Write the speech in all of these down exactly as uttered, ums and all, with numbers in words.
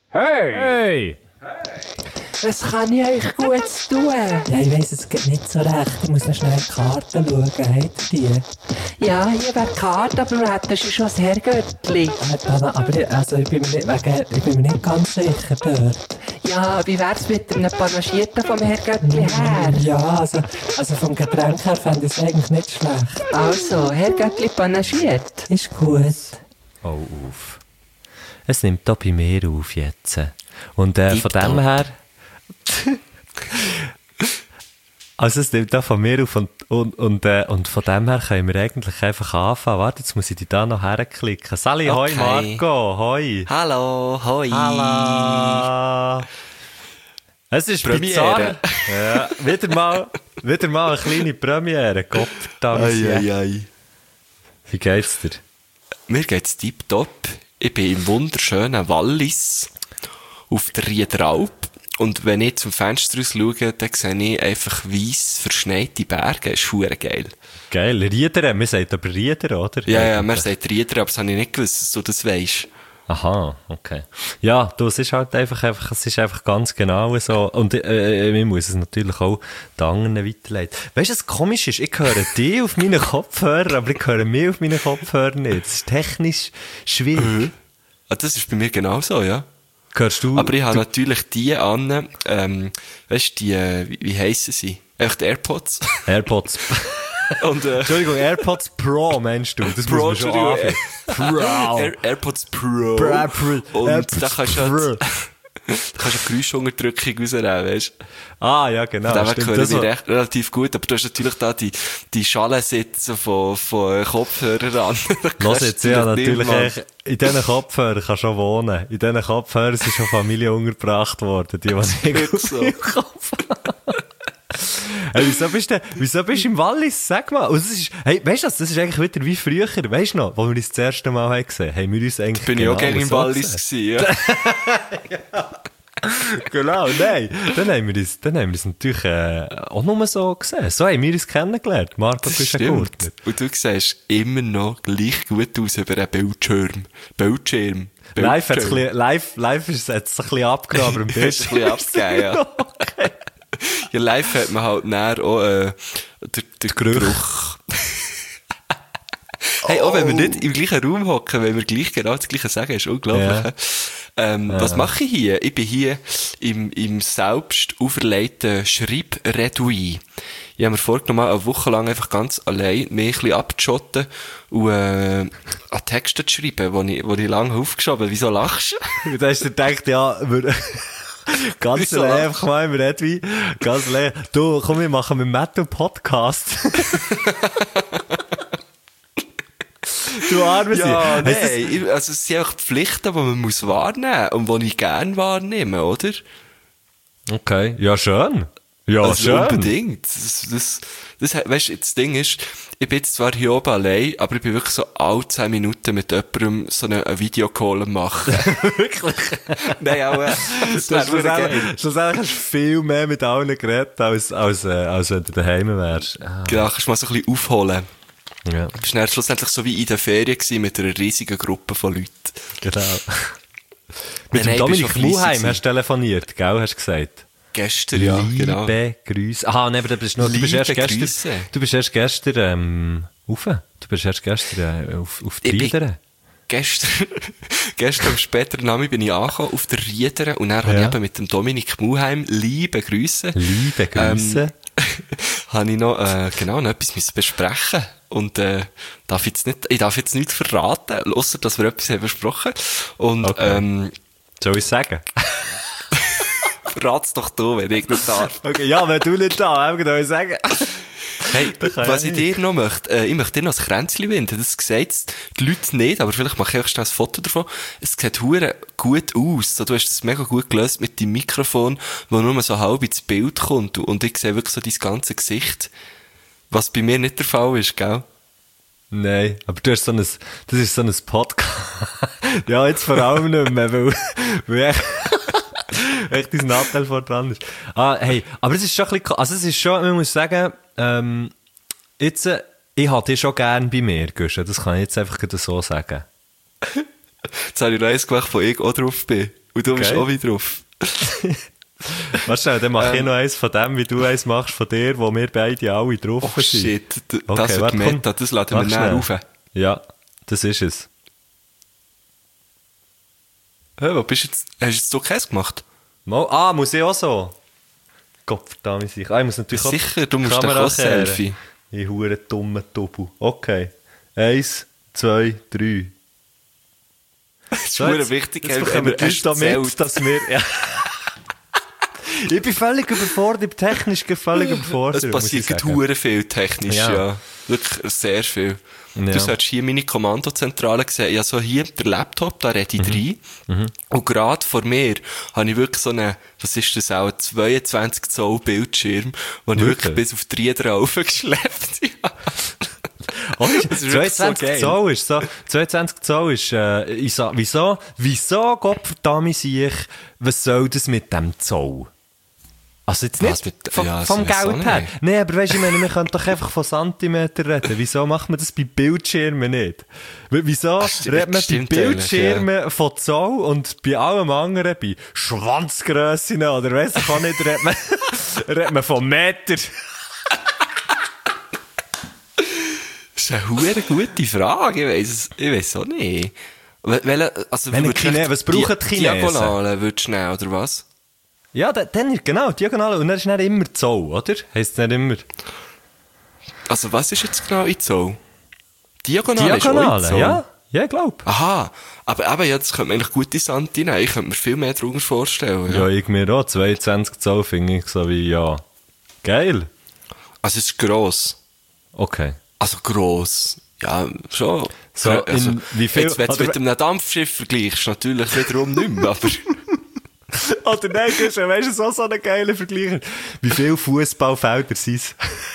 Hey! Hey! Was kann ich euch Gutes tun? Ja, ich weiss es geht nicht so recht. Ich muss noch schnell in die Karten schauen. Habt ihr die? Ja, hier wäre die Karte, aber du hättest schon das Herrgöttli. Äh, aber ich, also ich, bin mir nicht, wegen, ich bin mir nicht ganz sicher dort. Ja, wie wär's mit einem Panagierten vom Herrgöttli her? Ja, also, also vom Getränk her fände ich es eigentlich nicht schlecht. Also, Herrgöttli panagiert. Ist gut. Oh, auf. Es nimmt da bei mir auf jetzt. Und äh, von dem her... also es nimmt da von mir auf und, und, und, äh, und von dem her können wir eigentlich einfach anfangen. Warte, jetzt muss ich dich da noch herklicken. Sally, Okay. hoi Marco, hoi. Hallo, hoi. Hallo. Es ist Premiere. bizarr. Ja, wieder mal, wieder mal eine kleine Premiere. Gott verdammt. Ei, ei, ei. Wie geht's dir? Mir geht's tipptopp. Ich bin im wunderschönen Wallis auf der Riederalp. Und wenn ich zum Fenster raus schaue, dann sehe ich einfach weiss verschneite Berge. Das ist verdammt geil. Geil, Rieder, man sagt aber Rieder, oder? Ja, ja, man sagt Rieder, aber das habe ich nicht gewusst, dass du das weisst. Aha, okay. Ja, du, es ist halt einfach, einfach, es ist einfach ganz genau so. Und äh, ich muss es natürlich auch den anderen weiterleiten. Weißt du, was komisch ist? Ich höre dich auf meinen Kopfhörern, aber ich höre mich auf meinen Kopfhörern nicht. Das ist technisch schwierig. Mhm. Ah, das ist bei mir genauso, ja. Hörst du? Aber ich habe du, natürlich die an, ähm, weißt du, die, äh, wie, wie heissen sie? Einfach die AirPods. AirPods. Und, äh, Entschuldigung, AirPods Pro, meinst du? Das Pro, muss man schon anfangen. Pro. Air, AirPods Pro. Bra, Pro. Und AirPods da kannst du Pro. halt, da kannst du Geräuschunterdrückung rausnehmen, weißt du? Ah, ja, genau. Von dem her stimmt. höre Das ich war- recht, relativ gut, aber du hast natürlich da die, die Schalensitze von, von Kopfhörern an. Da Los kannst jetzt, du ja, natürlich natürlich, niemand- echt, in diesen Kopfhörern kann schon wohnen. In diesen Kopfhörern sind schon Familien untergebracht worden, die, was ich Wirklich so. im Kopf habe. Hey, wieso bist du, wieso bist du im Wallis? Sag mal. Und das ist, hey, weißt du das? Das ist eigentlich wieder wie früher. Weißt du noch, wo wir uns das erste Mal haben gesehen haben? Haben wir uns eigentlich Bin ich genau auch gerne im so Wallis gesehen? gewesen, ja. Genau, nein. Dann haben wir uns, dann haben wir uns natürlich äh, auch nur so gesehen. So haben wir uns kennengelernt. Marco, du bist ein Stimmt. Gurtner. Und du siehst immer noch gleich gut aus über einen Bildschirm. Bildschirm. Live, hat's ein Bildschirm. bisschen, live, live ist es jetzt ein bisschen abgenommen, aber im Bild Ist ein bisschen abgegeben, ja. Okay. Ja, live hat man halt näher auch, äh, der, der Geruch. Geruch. Hey, auch wenn wir nicht im gleichen Raum hocken, wenn wir gleich genau das Gleiche sagen, ist unglaublich. Ja. hä? Ähm, Was mache ich hier? Ich bin hier im, im selbst auferlegten Schreibredui. Ich habe mir vorgenommen, eine Woche lang einfach ganz allein mich ein bisschen abzuschotten und äh, an Texte zu schreiben, die ich, die ich lange aufgeschoben habe. Wieso lachst du? Da hast du gedacht, ja, wir, ganz Wieso? allein einfach mal im Redwein, ganz allein. Du, komm, wir machen mit Matt einen Podcast. Du arme Sie. Ja, Hast du das- nein, ich- also es sind auch Pflichten, die man muss wahrnehmen muss und die ich gerne wahrnehme, oder? Okay, ja, schön. Ja, Also schön. unbedingt. Das, das, das, weißt du, das Ding ist, ich bin jetzt zwar hier oben allein, aber ich bin wirklich so alle zehn Minuten mit jemandem so einen, einen Videocall am machen. Wirklich. Nein, auch, äh, das Du hast wäre geil. schlussendlich, schlussendlich hast du viel mehr mit allen geredet, als, als, äh, als wenn du daheim wärst. Ah. Genau, kannst du mal so ein bisschen aufholen. Ja, Du bist dann schlussendlich so wie in der Ferien gewesen mit einer riesigen Gruppe von Leuten. genau. Nein, Mit dem nein, ich bin Dominik schon fleissig Muheim gewesen. hast du telefoniert, gell, hast du gesagt? Gestern, ja, Liebe genau. Grüße. Aha, nein, aber du bist, noch, du bist Liebe erst gestern, Grüße. du bist erst gestern, ähm, rauf. Du bist erst gestern, äh, auf, auf die Ich bin- Riederen. Gestern, gestern am späteren Name bin ich angekommen auf der Riederen und dann habe Ja. ich eben mit dem Dominik Muheim, liebe Grüße, Liebe Grüße. ähm, habe ich noch, äh, genau, noch etwas müssen besprechen. Und, äh, darf jetzt nicht, ich darf jetzt nichts verraten, ausser, dass wir etwas haben besprochen. Und, Okay. ähm, Soll ich sagen? verrat's doch du, wenn ich nicht darf. Okay, ja, wenn du nicht da, eben, soll ich sagen. Hey, kann was ja ich nicht. dir noch möchte, äh, ich möchte dir noch ein Kränzchen winden. Das sieht die Leute nicht, aber vielleicht mache ich auch schnell ein Foto davon. Es sieht hure gut aus. So, du hast es mega gut gelöst mit deinem Mikrofon, wo nur so halb ins Bild kommt. Und ich sehe wirklich so dein ganze Gesicht. Was bei mir nicht der Fall ist, gell? Nein, aber du hast so ein, das ist so ein Podcast. Ja, jetzt vor allem nicht mehr, weil, weil echt, echt dein Nattel vor dran ist. Ah, hey, aber es ist schon ein bisschen, also es ist schon, man muss sagen, ähm, jetzt, äh, ich hatte dich schon gern bei mir, Guschen, das kann ich jetzt einfach gerade so sagen. Jetzt habe ich noch eins gemacht, wo ich auch drauf bin. Und du bist Geil. auch wieder drauf. Warte schnell, dann mach ich Ähm. noch eins von dem, wie du eins machst von dir, wo wir beide alle drauf Oh sind. shit, d- das Okay, wird warte, komm. Meta, das laden wir Mach näher schnell. rauf. Ja, das ist es. Hä, wo bist du jetzt? Hast du jetzt so Käse gemacht? Mal, ah, muss ich auch so? Gott verdammt sich. Ah, ich muss natürlich Sicher, du die musst doch Kamera auch kehren. Selfie. Ich hure dumme Tubu. Okay. Eins, zwei, drei. Das ist So, verdammt jetzt- wichtig, jetzt haben bekommen wir wir uns da erzählt. mit, dass wir... Ja. Ich bin völlig überfordert, technisch völlig überfordert. Es muss passiert ich gerade sagen. hure viel technisch, Ja. ja. Wirklich sehr viel. Ja. Du solltest hier meine Kommandozentrale sehen. Ja, so hier der Laptop, da rede ich Mhm. rein. Und gerade vor mir habe ich wirklich so einen, was ist das auch, einen zweiundzwanzig Zoll Bildschirm, wo ich Wirklich? wirklich bis auf die Räder raufgeschleppt habe. Oh, Das ist wirklich so zweiundzwanzig geil. Zoll ist so, zweiundzwanzig Zoll ist, äh, ich sag, wieso, wieso, Gott verdammt sich, was soll das mit dem Zoll? Also jetzt nicht Was mit- vom, ja, vom das weiss Geld auch her. nicht. Nein, aber weisst du, ich meine, wir können doch einfach von Zentimeter reden. Wieso macht man das bei Bildschirmen nicht? W- Wieso Ach, sti- redet man bei stimmt eigentlich, Bildschirmen von Zoll und bei allem anderen bei Schwanzgrössen oder weiss ich auch nicht, redet man, redet man von Meter? Das ist eine hure gute Frage, ich weiss es, ich weiss auch nicht. Wel- Welche, also, Wenn würdest die du Chine- echt was brauchen die Chinesen? Diagonale würdest du nehmen, oder was? Ja, da- dann, genau, diagonal. Und dann ist nicht immer Zoll, oder? Heisst nicht immer... Also, was ist jetzt genau in Zoll? Diagonale, ist auch in Diagonale, Zoll. ja? Ja, ich glaube. Aha, aber eben, jetzt könnte man eigentlich gute Santi nehmen. Ich könnte mir viel mehr darunter vorstellen. Ja, Ja. ich mir auch. zweiundzwanzig Zoll finde ich so wie, ja. Geil. Also, es ist gross. Okay. Also, gross. Ja, schon. So, also, in wie viel- Jetzt, wenn du oder- mit einem Dampfschiff vergleichst, natürlich wiederum nicht mehr, aber... Oder nein, du weißt du, so, so einen geilen Vergleich. Wie viele Fußballfelder sind es?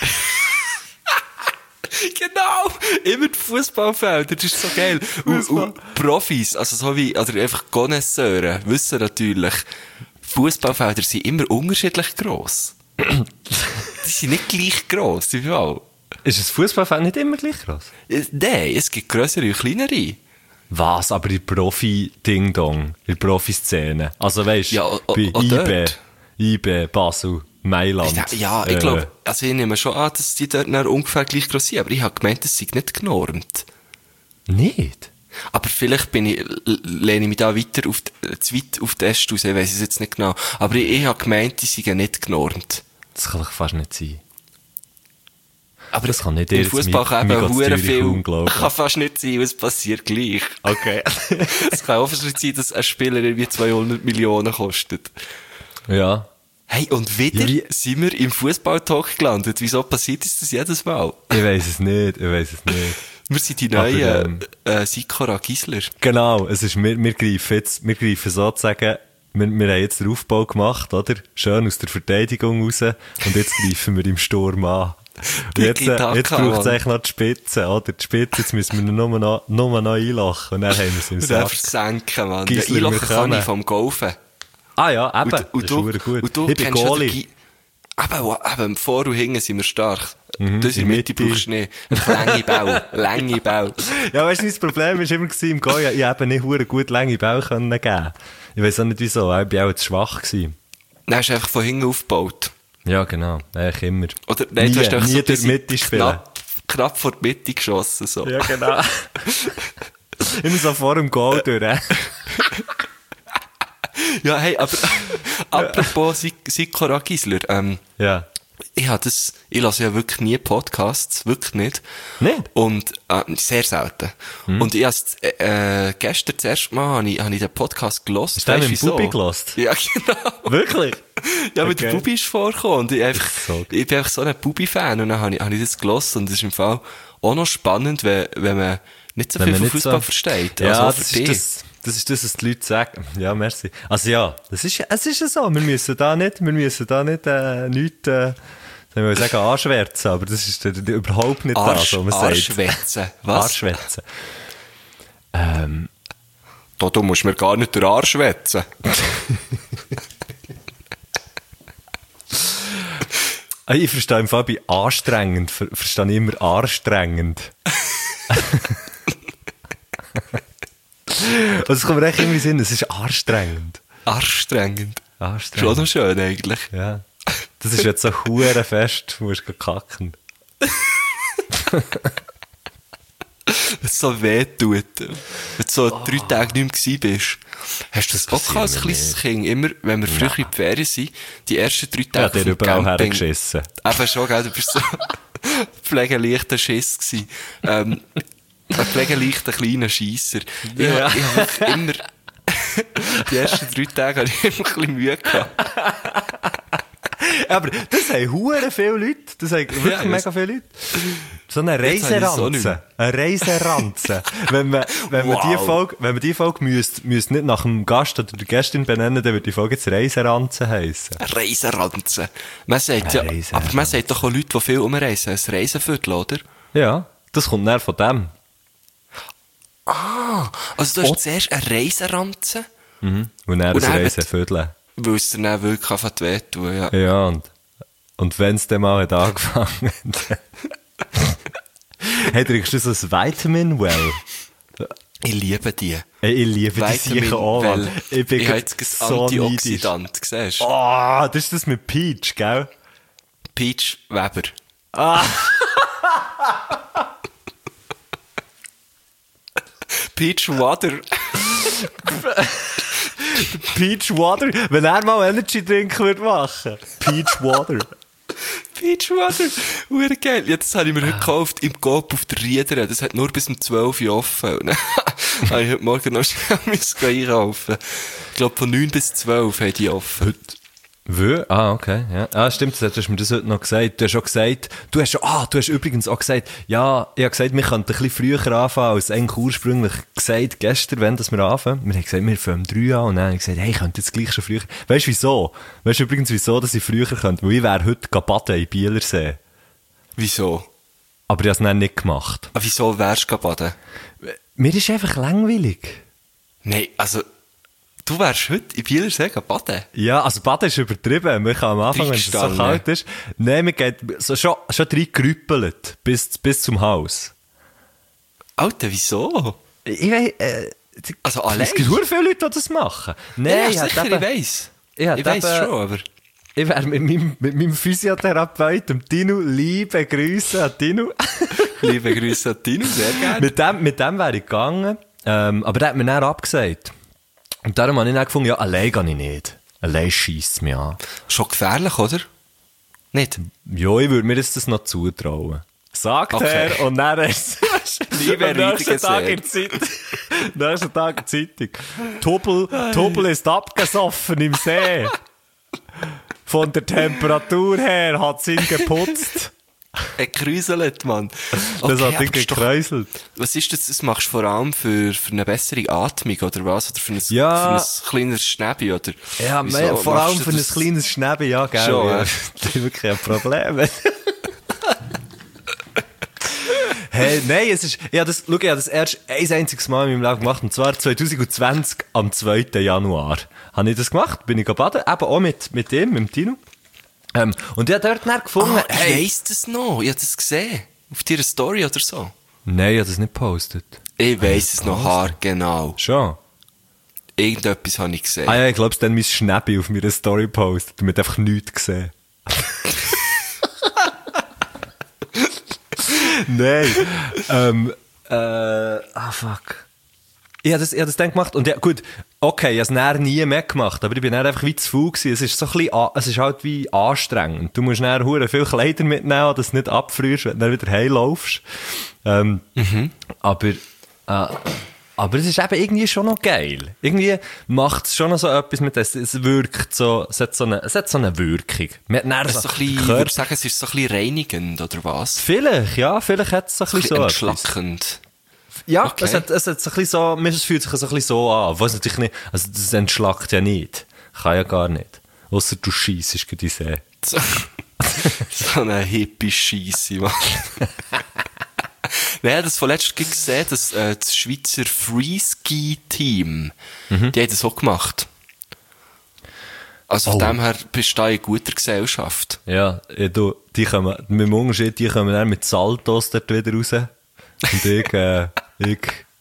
Genau! Immer die Fußballfelder, das ist so geil. Und, und Profis, also so wie, oder einfach Connoisseure, wissen natürlich, Fußballfelder sind immer unterschiedlich gross. Die sind nicht gleich gross, überall. Ist ein Fußballfeld nicht immer gleich groß? Äh, Nein, es gibt grössere und kleinere. Was? Aber in Profi-Ding-Dong, in Profi-Szene. Also weißt du, Ja, o- o- bei o- I B, dort. I B, Basel, Mailand. Ja, ja, ich äh, glaube, also ich nehme schon an, dass die dort dann ungefähr gleich gross sind, aber ich habe gemeint, das sei nicht genormt. Nicht? Aber vielleicht bin ich, l- lehne ich mich da weiter auf, die- zu weit auf den Est aus, ich weiss es jetzt nicht genau. Aber ich, ich habe gemeint, die seien nicht genormt. Das kann doch fast nicht sein. Aber Das kann nicht im ihr, Fußball das kann mir- eben mir geht's hure natürlich viel, kaum glauben. kann fast nicht sein, was passiert gleich. Okay. Es kann offensichtlich sein, dass ein Spieler irgendwie zweihundert Millionen kostet. Ja. Hey, und wieder Ja, wie- sind wir im Fußballtalk gelandet. Wieso passiert uns das jedes Mal? Ich weiss es nicht, ich weiss es nicht. Wir sind die Aber, neuen, ähm, äh, Sikora Gisler. Genau, es ist, wir, wir greifen jetzt, wir greifen sozusagen, wir, wir haben jetzt den Aufbau gemacht, oder? Schön aus der Verteidigung raus, und jetzt greifen wir im Sturm an. Und jetzt, äh, Tiki-Taka, jetzt braucht es Mann. eigentlich noch die Spitze, oder? Die Spitze, jetzt müssen wir nur noch, nur noch einlachen, und dann haben wir es im Und dann Sack. versenken, Mann. Ja, Gisler, wir einlachen kann kommen. ich vom Golfen. Ah ja, eben, Und, das und, ist du, verdammt gut. und du Ich bin kennst ja den Goalie. Gi- Eben, wo- eben, vor und hinten sind wir stark. Mhm, das in in der Mitte Mitte. brauchst du nicht. Lange Bau, lange Bau. Ja, weißt du, das Problem war immer gewesen, im Goya, ich habe nicht verdammt gut lange Bälle können geben. Ich weiss auch nicht wieso, ich war auch zu schwach gewesen. Dann hast du einfach von hinten aufgebaut. Ja, genau, eigentlich immer. Oder, nein, nie, du hast einfach nie so durch die Mitte spielen. knapp, knapp vor die Mitte geschossen, so. Ja, genau. Immer so vor dem Goal durch. Ja, hey, aber, apropos Sik- Sikora Gisler, ähm, Ja. ich habe das, ich lasse ja wirklich nie Podcasts, wirklich nicht. Nicht? Und, äh, sehr selten. Und ich habe äh, äh, gestern das erste Mal habe ich, habe ich den Podcast gelost. Hast du den Weisst mit wieso? Bubi gelost? Ja, genau. Wirklich? Ja, mit Okay. der Bubi ist vorgekommen. Und ich, einfach, So gut. ich bin einfach so ein Bubi-Fan. Und dann habe ich, habe ich das gelost. Und das ist im Fall auch noch spannend, wenn, wenn man nicht so Wenn viel man von nicht Fußball so- versteht. Ja, also auch das für ist dich. das, das ist das, was die Leute sagen. Ja, merci. Also ja, das ist, es ist ja so. Wir müssen da nicht, wir müssen da nicht, äh, nichts, äh, ich will sagen, anschwärzen, aber das ist äh, überhaupt nicht Arsch, das, was man sagt. Arschwätzen. Was? Arschwätzen. Ähm, Da, du musst mir gar nicht den Arsch wetzen. Ah, ich verstehe im Fall bei anstrengend, ver verstehe ich immer anstrengend. Also es kommt mir echt immer in den Sinn, es ist anstrengend. Anstrengend. Anstrengend. Schon noch schön eigentlich. Ja. Das ist jetzt so hure fest, du musst kacken. Wenn es so weh tut. Wenn du so oh. drei Tage nicht mehr gewesen bist. Hast du das, das auch als kleines Kind? Immer, wenn wir früher in die Ferien sind, die ersten drei Tage ja, dir überall hergeschissen. Eben schon, gell? Du bist so pflegeleichter Schiss gewesen. Ähm, ein pflegeleichter kleiner Scheisser. Ja. Ich, ich habe immer, die ersten drei Tage hatte ich immer ein bisschen Mühe gehabt. Aber das haben hure viele Leute. Das haben wirklich ja, mega viele Leute. So eine Reiseranze. So eine Reiseranze. wenn man, wenn man wow. die Folge, wenn man die Folge müsste, müsste nicht nach dem Gast oder der Gästin benennen, dann würde die Folge jetzt Reiseranze heissen. Reiseranze. Man sagt ja, Reiseranze. Aber man sagt doch auch Leute, die viel umreisen. Ein Reiseviertel, oder? Ja, das kommt näher von dem. Ah, also du hast oh. zuerst eine Reiseranze. Mhm. Und dann ein Reiseviertel. Weil es dir dann wirklich anfängt weh zu tun, ja. Ja, und, und wenn es dann mal hat angefangen hat. Hey, trinkst du so ein Vitamin Well? Ich liebe die. Hey, ich liebe die sicher auch. Well. Ich bin ich jetzt so Antioxidant, siehst du? Oh, das ist das mit Peach, gell? Peach Weber. Ah. Peach Water. Peach Water. Wenn er mal Energy Drink würde machen. Peach Water. Peach Water. Ure geil. Ja, das habe ich mir heute gekauft im Coop auf der Rieder. Das hat nur bis um zwölf Uhr offen. Und dann habe ich heute Morgen noch schnell einkaufen. Ich glaube, von neun bis zwölf haben die offen. Heute. Wö? Ah, okay. Ja. Ah, stimmt, du hast mir das heute noch gesagt. Du hast auch gesagt, du hast, ah, du hast übrigens auch gesagt, ja, ich habe gesagt, wir könnten ein bisschen früher anfangen, als eigentlich ursprünglich gesagt, gestern, wenn das wir anfangen. Wir haben gesagt, wir fangen um drei an, und dann habe ich gesagt, hey, ich könnte jetzt gleich schon früher. Weißt du wieso? Weißt du übrigens wieso, dass ich früher könnte? Weil ich wäre heute baden in Bielersee. Wieso? Aber ich habe es dann nicht gemacht. Aber wieso wärst du baden? Mir ist einfach langweilig. Nein, also, du wärst heute in Bielersee baden? Ja, also baden ist übertrieben. Man kann am Anfang, wenn es so kalt ist, nein, man geht so schon, schon reingerüppelt bis, bis zum Haus. Alter, wieso? Ich weiss, äh, also allein? Es gibt sehr viele Leute, die das machen. Nein, ja, sicher, eben, ich weiss. Ich, ich weiss eben, schon, aber... Ich wäre mit meinem, mit meinem Physiotherapeut, dem Tino, liebe Grüße an Tino. Liebe Grüße an Tino, sehr gerne. Mit dem, mit dem wäre ich gegangen, ähm, aber der hat mir dann abgesagt. Und darum habe ich dann gefunden, ja, allein gehe ich nicht. Allein scheisst es mich an. Schon gefährlich, oder? Nicht? Ja, ich würde mir das, das noch zutrauen. Sagt okay. er, und dann ist Liebe am nächsten Tag in der Zeitung. nächsten Tag in der Zeitung. Tobel, Tobel ist abgesoffen im See. Von der Temperatur her hat es ihn geputzt. Er kräuselt, Mann. Okay, das hat ihn gekräuselt. Was ist das? Das machst du vor allem für, für eine bessere Atmung, oder was? Oder für ein, ja. für ein kleines Schnäbi, oder? Ja, mehr, vor allem für ein kleines Schnäbi, ja, gell. Schon, ja. Das ist wirklich ein Problem. Hey, nein, es ist, ich habe das, schau, ich habe das erst ein einziges Mal in meinem Leben gemacht, und zwar zwanzig zwanzig, am zweiten Januar. Habe ich das gemacht, bin ich baden, eben auch mit, mit ihm, mit dem Tino. Ähm, und ich habe dort dann gefunden, ah, hey. Ich weiss das noch, ich habe das gesehen. Auf deiner Story oder so. Nein, ich habe das nicht gepostet. Ich weiss es noch haargenau. Schon? Irgendetwas habe ich gesehen. Ah ja, ich glaube, es dann mein Schnäppi auf meiner Story postet, damit einfach nichts gesehen. Nein. ähm, äh, ah, fuck. Ich habe das, ich hab das dann gemacht, und ja, gut, okay, ich habe es nachher nie mehr gemacht, aber ich bin dann einfach wie zu faul gewesen. Es ist so ein bisschen, es ist halt wie anstrengend. Du musst nachher hure viel Kleider mitnehmen, dass du nicht abfrierst, wenn du dann wieder heimlaufst. Ähm, mhm. Aber, äh, aber es ist eben irgendwie schon noch geil. Irgendwie macht es schon noch so etwas mit das. Es wirkt so, es hat so eine, es hat so eine Wirkung. Es ist so ein bisschen, ich würde sagen, es ist so ein bisschen reinigend, oder was? Vielleicht, ja, vielleicht hat es so ein bisschen so entschlackend. Ja, okay. es, hat, es hat so ein bisschen so, mir fühlt sich so ein bisschen so an. Was natürlich nicht, also das entschlackt ja nicht. Kann ja gar nicht. Ausser du scheissest in die See. So, so eine hippie Scheisse, Mann. Nein, das von letztem gesehen, das, äh, das Schweizer Freeski-Team, mhm. die haben das auch gemacht. Also von oh. dem her bist du da in guter Gesellschaft. Ja, du, die kommen, mit dem Unterschied, die kommen dann mit Saltos dort wieder raus. Und ich, äh, ich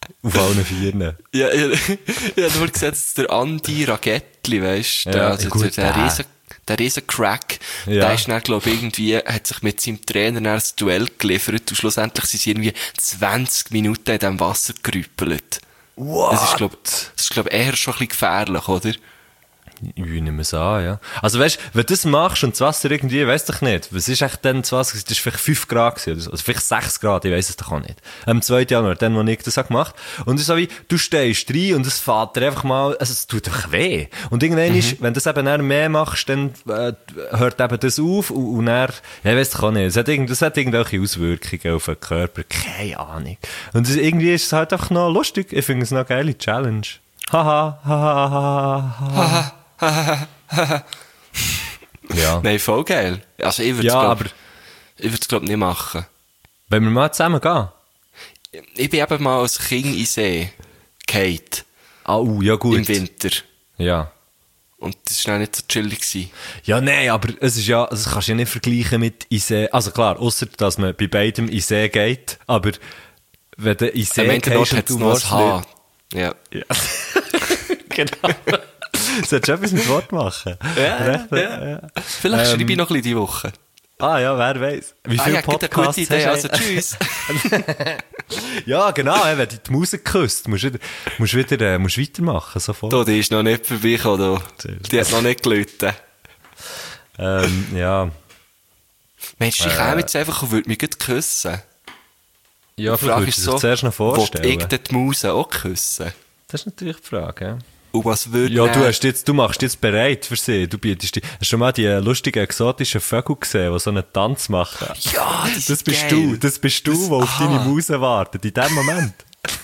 Auf allen Vieren. Ja, ich, ich habe nur gesehen, dass der Andi Ragettli, weisst du, Ja, also gut, der, der, der. riesen, der riesen Crack, Ja. der ist dann, glaub ich, irgendwie, hat sich mit seinem Trainer dann ein Duell geliefert und schlussendlich sind sie irgendwie zwanzig Minuten in diesem Wasser gerüppelt. What? Das ist, glaub, das ist, glaub eher schon ein bisschen gefährlich, oder? Ich nehme es an, ja. Also weißt, wenn du das machst und das Wasser irgendwie, weiss doch nicht, was ist echt dann das Wasser? Das war vielleicht fünf Grad gewesen, oder so. Also vielleicht sechs Grad, ich weiss es doch auch nicht. Am zweiten Januar, dann, wo ich das habe gemacht. Und es ist so wie, du stehst rein und es fährt dir einfach mal, also es tut einfach weh. Und irgendwann Mhm. ist, wenn du das eben dann mehr machst, dann äh, hört eben das auf und, und dann, ja, ich weiss doch auch nicht, es hat, irgend, das hat irgendwelche Auswirkungen auf den Körper, keine Ahnung. Und es, irgendwie ist es halt einfach noch lustig, ich finde es noch eine geile Challenge. Haha, haha, haha, haha. Ja. Nein, voll geil. Also ich würde es, Ja, glaub, aber ich würd's, glaub, nicht machen. wenn wir mal zusammen gehen? Ich bin eben mal als Kind in den See gefallen, Ah, uh, ja gut. im Winter. Ja. Und das war dann nicht so chillig gewesen. Ja, nein, aber es ist ja, das kannst du ja nicht vergleichen mit in See. Also klar, ausser dass man bei beidem in See geht, aber wenn du in See Am Ende gehst hat und es du noch ein willst Haar. nicht- Ja. Ja. Genau. Solltest du etwas mit Wort machen? Ja, Recht, ja. ja. Vielleicht Ähm, schreibe ich noch ein bisschen die Woche. Ah ja, wer weiß. Wie Ah viele ja, gibt eine Podcasts gute Idee. hast Also du? tschüss. Ja, genau, wenn du die Musik küsst, musst du wieder, musst wieder äh, musst weitermachen, sofort. Da, die ist noch nicht vorbeigekommen. da. Die hat noch nicht geläutet. Ähm, ja. Mensch, ich Äh. käme jetzt einfach und würde mich gut küssen. Ja, Die vielleicht würdest du dich zuerst noch vorstellen. Will ich denn die Muse auch küssen? Das ist natürlich die Frage, ja. Und was würde Ja, dann- du, hast jetzt, du machst dich jetzt bereit für sie. Du bietest dich. Hast du schon mal die äh, lustigen exotischen Vögel gesehen, die so einen Tanz machen? Ja, das, Das ist bist geil. du. Das bist du, Das- der auf aha. deine Muse wartet. In dem Moment.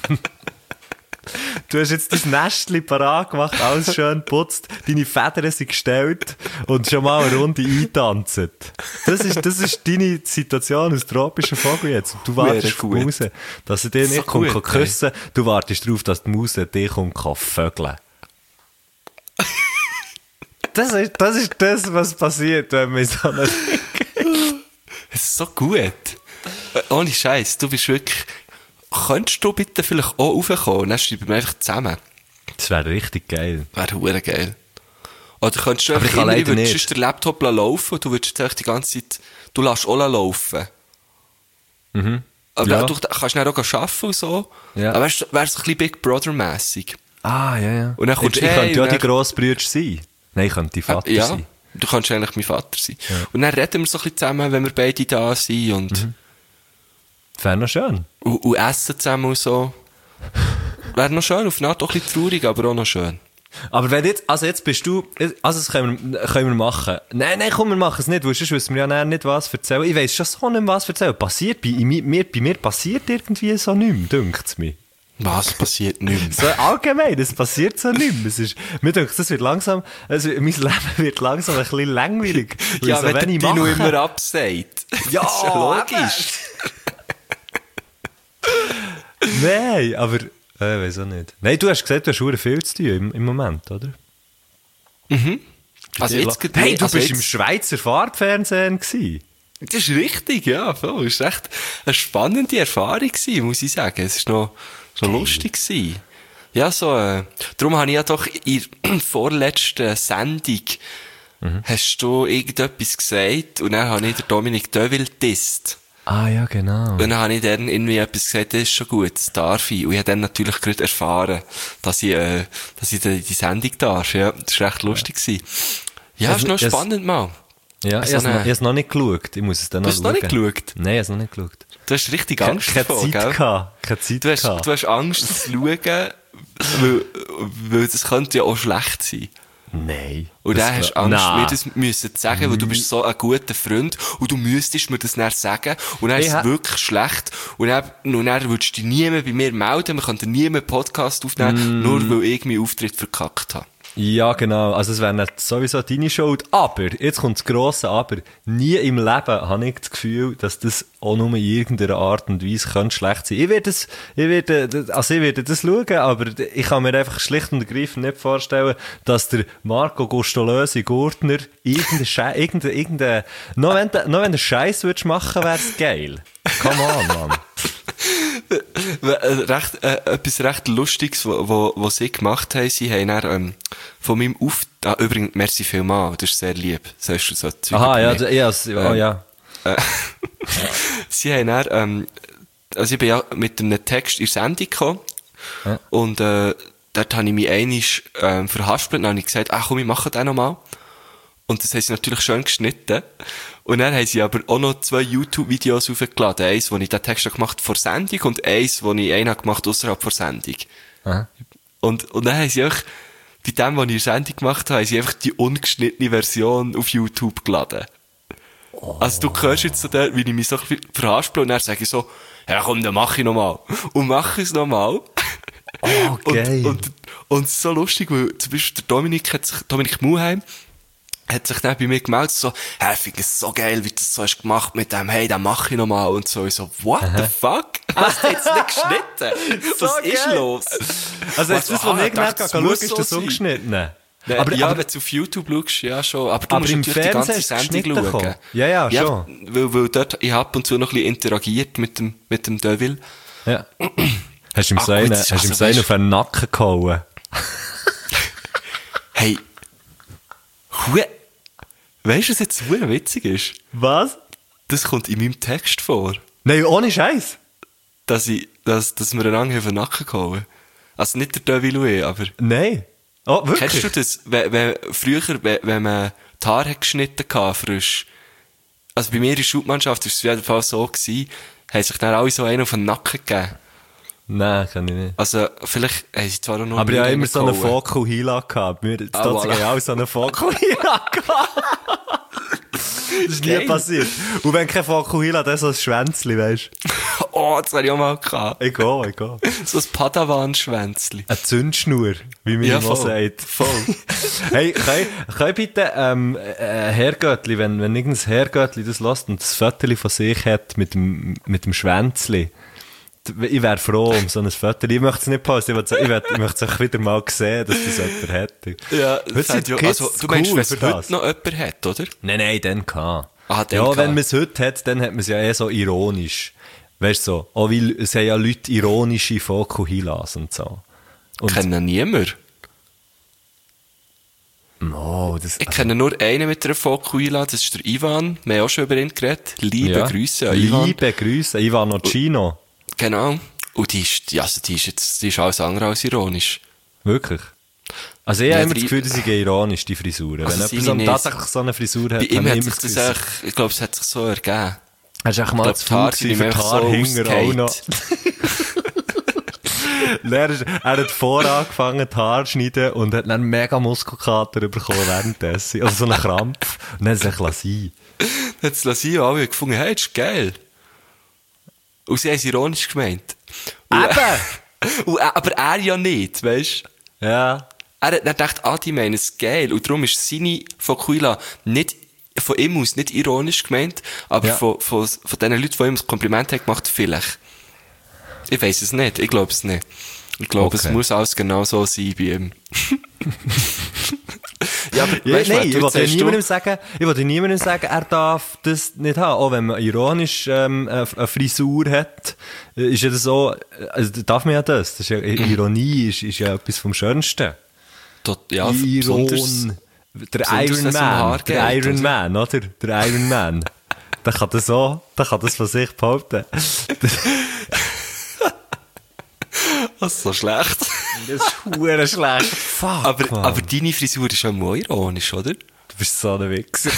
Du hast jetzt dein Nestchen parat gemacht, alles schön geputzt, deine Federn sind gestellt und schon mal eine Runde eintanzt. Das ist, das ist deine Situation als tropischer Vogel jetzt. Und du wartest Wäre auf die gut. Muse, dass er dich So nicht kommt, gut, kann küssen. Du wartest darauf, dass die Muse dich kommt, kann vögeln. Das ist, das ist das, was passiert, wenn man so eine... Das ist so gut. Äh, Ohne Scheiß, du bist wirklich... Könntest du bitte vielleicht auch raufkommen und dann schreiben wir einfach zusammen? Das wäre richtig geil. Wäre hure geil. Oder könntest du Aber einfach ich kann immer, leider würdest nicht. sonst den Laptop laufen und du würdest jetzt einfach die ganze Zeit... Du lässt auch laufen. Mhm. Aber Ja. du kannst dann auch arbeiten und so. Ja. Aber wärst wär's ein bisschen Big Brother-mässig. Ah, ja, ja. Und dann kommst ich, du ich hey, könnte ja und die dann- Grossbrüder sein. Nein, ich könnte die Vater ja, sein. du kannst eigentlich mein Vater sein. Und dann reden wir so ein bisschen zusammen, wenn wir beide da sind und, Das wäre noch schön. und, und essen zusammen und so. Wäre noch schön, auf eine Art auch ein bisschen traurig, aber auch noch schön. Aber wenn jetzt, also jetzt bist du, also das können wir, können wir machen. Nein, nein, komm, wir machen es nicht, weil sonst wissen wir ja nachher nicht, was erzählen. Ich weiss schon so nicht, was erzählen. Passiert, bei mir, bei mir passiert irgendwie so nichts, dünkt es mir. Was passiert nicht mehr? So allgemein, es passiert so nicht mehr. Es ist, mir denkt, das wird langsam, also mein Leben wird langsam ein bisschen langweilig. weil Ja, so wenn der wenig Dino mache. immer absagt. Ja, das ist ja logisch. Nein, aber, äh, weiß auch nicht. Nein, du hast gesagt, du hast verdammt viel zu tun im, im Moment, oder? Also jetzt, geht- hey, du also bist jetzt, im Schweizer Fahrtfernsehen gewesen. Das ist richtig, ja, voll. Es war echt eine spannende Erfahrung gewesen, muss ich sagen. Es war noch, noch lustig gewesen. Ja, so, äh, darum habe ich ja doch in der vorletzten Sendung, hast du irgendetwas gesagt, und dann habe ich den Dominik Deville disst. Ah, ja, genau. Und dann habe ich dann irgendwie etwas gesagt, das ist schon gut, das darf ich. Und ich habe dann natürlich gerade erfahren, dass ich, äh, dass ich die, die Sendung darf. Ja, das war recht lustig gewesen. Ja, Also, ist noch das- spannend mal. Ja, ich so habe es eine- noch, ich hab's noch nicht geschaut. Ich muss es dann noch Du hast noch nicht schauen. geschaut? Nein, ich habe es noch nicht geschaut. Du hast richtig Keine, Angst keine davor, Zeit gell? gehabt. Keine Zeit Du hast, gehabt. du hast Angst zu schauen, weil, weil das könnte ja auch schlecht sein. Nein. Und Das dann hast du glaub- Angst, Nein. mir das müssen zu sagen, weil du bist so ein guter Freund und du müsstest mir das dann sagen und dann Ich ist ha- es wirklich schlecht und dann, und dann würdest du dich nie mehr bei mir melden, wir könnten nie mehr einen Podcast aufnehmen, Mm. nur weil ich meinen Auftritt verkackt habe. Ja, genau. Also es wäre nicht sowieso deine Schuld. Aber, jetzt kommt das grosse Aber. Nie im Leben habe ich das Gefühl, dass das auch nur in irgendeiner Art und Weise könnte schlecht sein. Ich werde das, ich werde, also ich werde das schauen, aber ich kann mir einfach schlicht und ergreifend nicht vorstellen, dass der Marco Gustolösi Gurtner irgendein Scheiß, irgendein, irgendein, noch wenn, du- noch wenn du Scheiß würdest machen, wäre es geil. Come on, Mann. recht, äh, etwas recht Lustiges, wo, wo, wo sie gemacht haben. Sie haben dann, ähm, von meinem Auf... Ah, übrigens, merci vielmals, das ist sehr lieb. Sagst du so Zeug Aha, ja, über mich? ja, ja, oh, ja. Äh, sie haben dann, ähm, also ich bin ja mit einem Text in die Sendung gekommen. Ja. Und, äh, dort habe ich mich einmal, ähm, verhaspelt und dann habe ich gesagt, ach komm, ich mache den nochmal. Und das haben sie natürlich schön geschnitten. Und dann haben sie aber auch noch zwei YouTube-Videos aufgeladen. Eins, wo ich den Text gemacht habe vor Sendung und eins, wo ich einen gemacht habe ausserhalb vor Sendung. Aha. Und, und dann haben sie einfach, bei dem, was ich in der Sendung gemacht habe, haben sie einfach die ungeschnittene Version auf YouTube geladen. Oh. Also du hörst jetzt so der, wie ich mich so ein bisschen verhaspel und dann sage ich so, ja komm, dann mach ich nochmal. Und mache es nochmal. Oh, geil. Und, und, und es ist so lustig, weil zum Beispiel der Dominik hat sich, Dominik Muheim, hat sich dann bei mir gemeldet, so, hey, ich finde es so geil, wie du das so hast gemacht mit dem, hey, dann mach ich nochmal, und so, ich so, what the fuck? Hast du jetzt nicht geschnitten? So Was ist geil. los? Also, jetzt, das, was ich gemerkt habe, schauen, ist das so ungeschnitten. Aber, Aber, ja, aber, wenn du auf YouTube schaust, ja schon. Aber du aber musst im natürlich die Fernsehen ganze ist es Sendung geschnitten schauen. gekommen. Ja, ja, ja, schon. Weil, weil dort, ich ab und zu noch ein bisschen interagiert mit dem, mit dem Devil. ja. Hast du ihm Ah, so gut, einen, das ist hast du ihm also, so einen weißt- auf den Nacken gehauen? Hey. Hui. Weißt du, was jetzt hure witzig ist? Was? Das kommt in meinem Text vor. Nein, ohne Scheiß. Dass ich, dass, dass wir einander auf den Nacken gehauen. Also nicht der Devil und ich, aber. Nein. Oh, wirklich? Kennst du das? Wenn, wenn, früher, wenn, wenn man die Haare hat geschnitten hatte, frisch. Also bei mir in der Schulmannschaft war es auf jeden Fall so gewesen, haben sich dann alle so einen auf den Nacken gegeben. Nein, kann ich nicht. Also, vielleicht haben sie zwar auch noch Aber ich nie habe immer so einen gehauen. Focal-Hila gehabt. Wir, das Ah, ah, voilà. voilà. auch so einen Focal-Hila gehabt. Das ist nie Geil. passiert. Und wenn kein Focal-Hila, dann so ein Schwänzli, weisst Oh, das habe ich auch mal gehabt. du? Egal, egal. So ein Padawan-Schwänzli. Eine Zündschnur, wie man Ja, immer voll. sagt. Voll. Hey, kann ich, kann ich bitte, ähm, äh, Herrgöttli, wenn, wenn irgendein Herrgöttli das lässt und das Fötterli von sich hat mit dem, mit dem Schwänzli, d- ich wäre froh um so ein Fötterli. Ich möchte es nicht posten, ich, will, ich, will, ich möchte es auch wieder mal sehen, dass das jemand hätte. Ja, Heute das sind ja, die Kids also, du meinst, cool wenn es für heute das. noch jemand hat, oder? Nein, nein, dann kann. Ah, dann ja, kann. wenn man es heute hat, dann hat man es ja eh so ironisch. Weißt du, so. Auch weil es haben ja Leute ironische Fokuhilas und so. Und, Kennen niemand. oh, das, Ich kenne nur einen mit einer Fokuhila, das ist der Ivan. Wir haben auch schon über ihn geredet. Liebe ja. Grüße an Ivan. Liebe Grüße, Ivan Ocino. Genau. Und die ist, ja, also die ist jetzt, die ist alles andere als ironisch. Wirklich? Also ich Ja, habe immer die- das Gefühl, dass sie ironisch, die Frisuren. Also Wenn seine jemand so nicht. tatsächlich so eine Frisur hat, Bei ihm habe hat ich sich immer das Gefühl, echt, ich glaube, es hat sich so ergeben. hast du echt mal glaub, zu die Haare viel sind für ihm die einfach Haare so hinten auch noch. ausgefallen. er, ist- er hat vorher angefangen, die Haare zu schneiden und hat dann einen mega Muskelkater bekommen währenddessen. Also so einen Krampf. Und dann hat er sich lassen. Hat es Lasio alle gefunden, hey, das ist geil. Und sie haben es ironisch gemeint. Und, Eben! und, er- aber er ja nicht, weißt du? Ja. Er hat dann gedacht, ah, die meinen es geil. Und darum ist seine Fokuhila nicht, von ihm aus nicht ironisch gemeint, aber Ja. von, von, von den Leuten, die ihm das Kompliment haben gemacht, vielleicht. Ich weiss es nicht, ich glaube es nicht. Ich glaube, Okay. es muss alles genau so sein bei ihm. ja, aber Ja, weißt du, nein, ich du, wollte sagst niemandem du, sagen, ich wollte niemandem sagen, er darf das nicht haben. Auch wenn man ironisch ähm, eine eine Frisur hat, äh, ist ja das so, also darf man ja das. das ist ja, Ironie ist, ist ja etwas vom Schönsten. Dort- ja, besonders, Iron, der besonders, Iron wenn es um Man, Haar der geht, Iron oder? Man, oder? Der Iron Man. Der kann das so, der kann das von sich behaupten. das ist so schlecht. Das ist verdammt schlecht. Fuck, aber, Mann. aber deine Frisur ist ja mal ironisch, oder? Du bist so ein Wichser.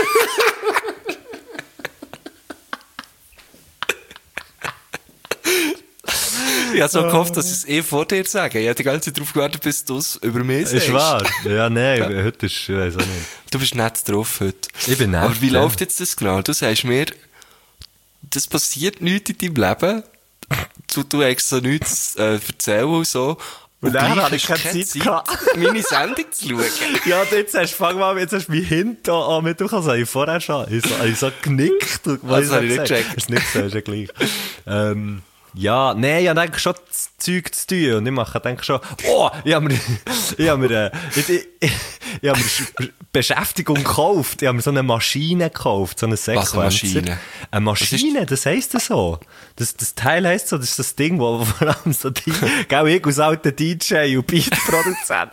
Ich habe so gehofft, dass ich es eh vor dir sage. Ich habe die ganze Zeit darauf gewartet, bis du es über mich sagst. Ist wahr? Ja, nein, heute ist, ich weiß auch nicht. Du bist nett drauf heute. Ich bin nett, Aber wie ja. läuft jetzt das genau? Du sagst mir, das passiert nichts in deinem Leben. Du, du hast so nichts äh, erzählen und so. Und dann gleich hatte ich hast du keine Zeit gehabt. meine Sendung zu schauen. Ja, und jetzt hast du, fang mal, jetzt hast du mich hinten an mit dem Kasse. Ich vorher schon, ich so, ich so genickt. Und Das habe ich nicht gesagt. gecheckt. Hast du nicht gesehen, ist ja gleich. ähm, ja, nein, ich habe eigentlich schon das Zeug zu tun. Und ich mache, denke schon, oh, ich habe mir, ich habe mir, äh, ich, ich, ich habe mir Sch- Beschäftigung gekauft. Ich habe mir so eine Maschine gekauft, so eine Sequencer. Was, eine Maschine? Eine Maschine, das heisst das so. Das, das Teil heisst so, das ist das Ding, wo vor allem so die, gell, ich als alter D J und Beatproduzent.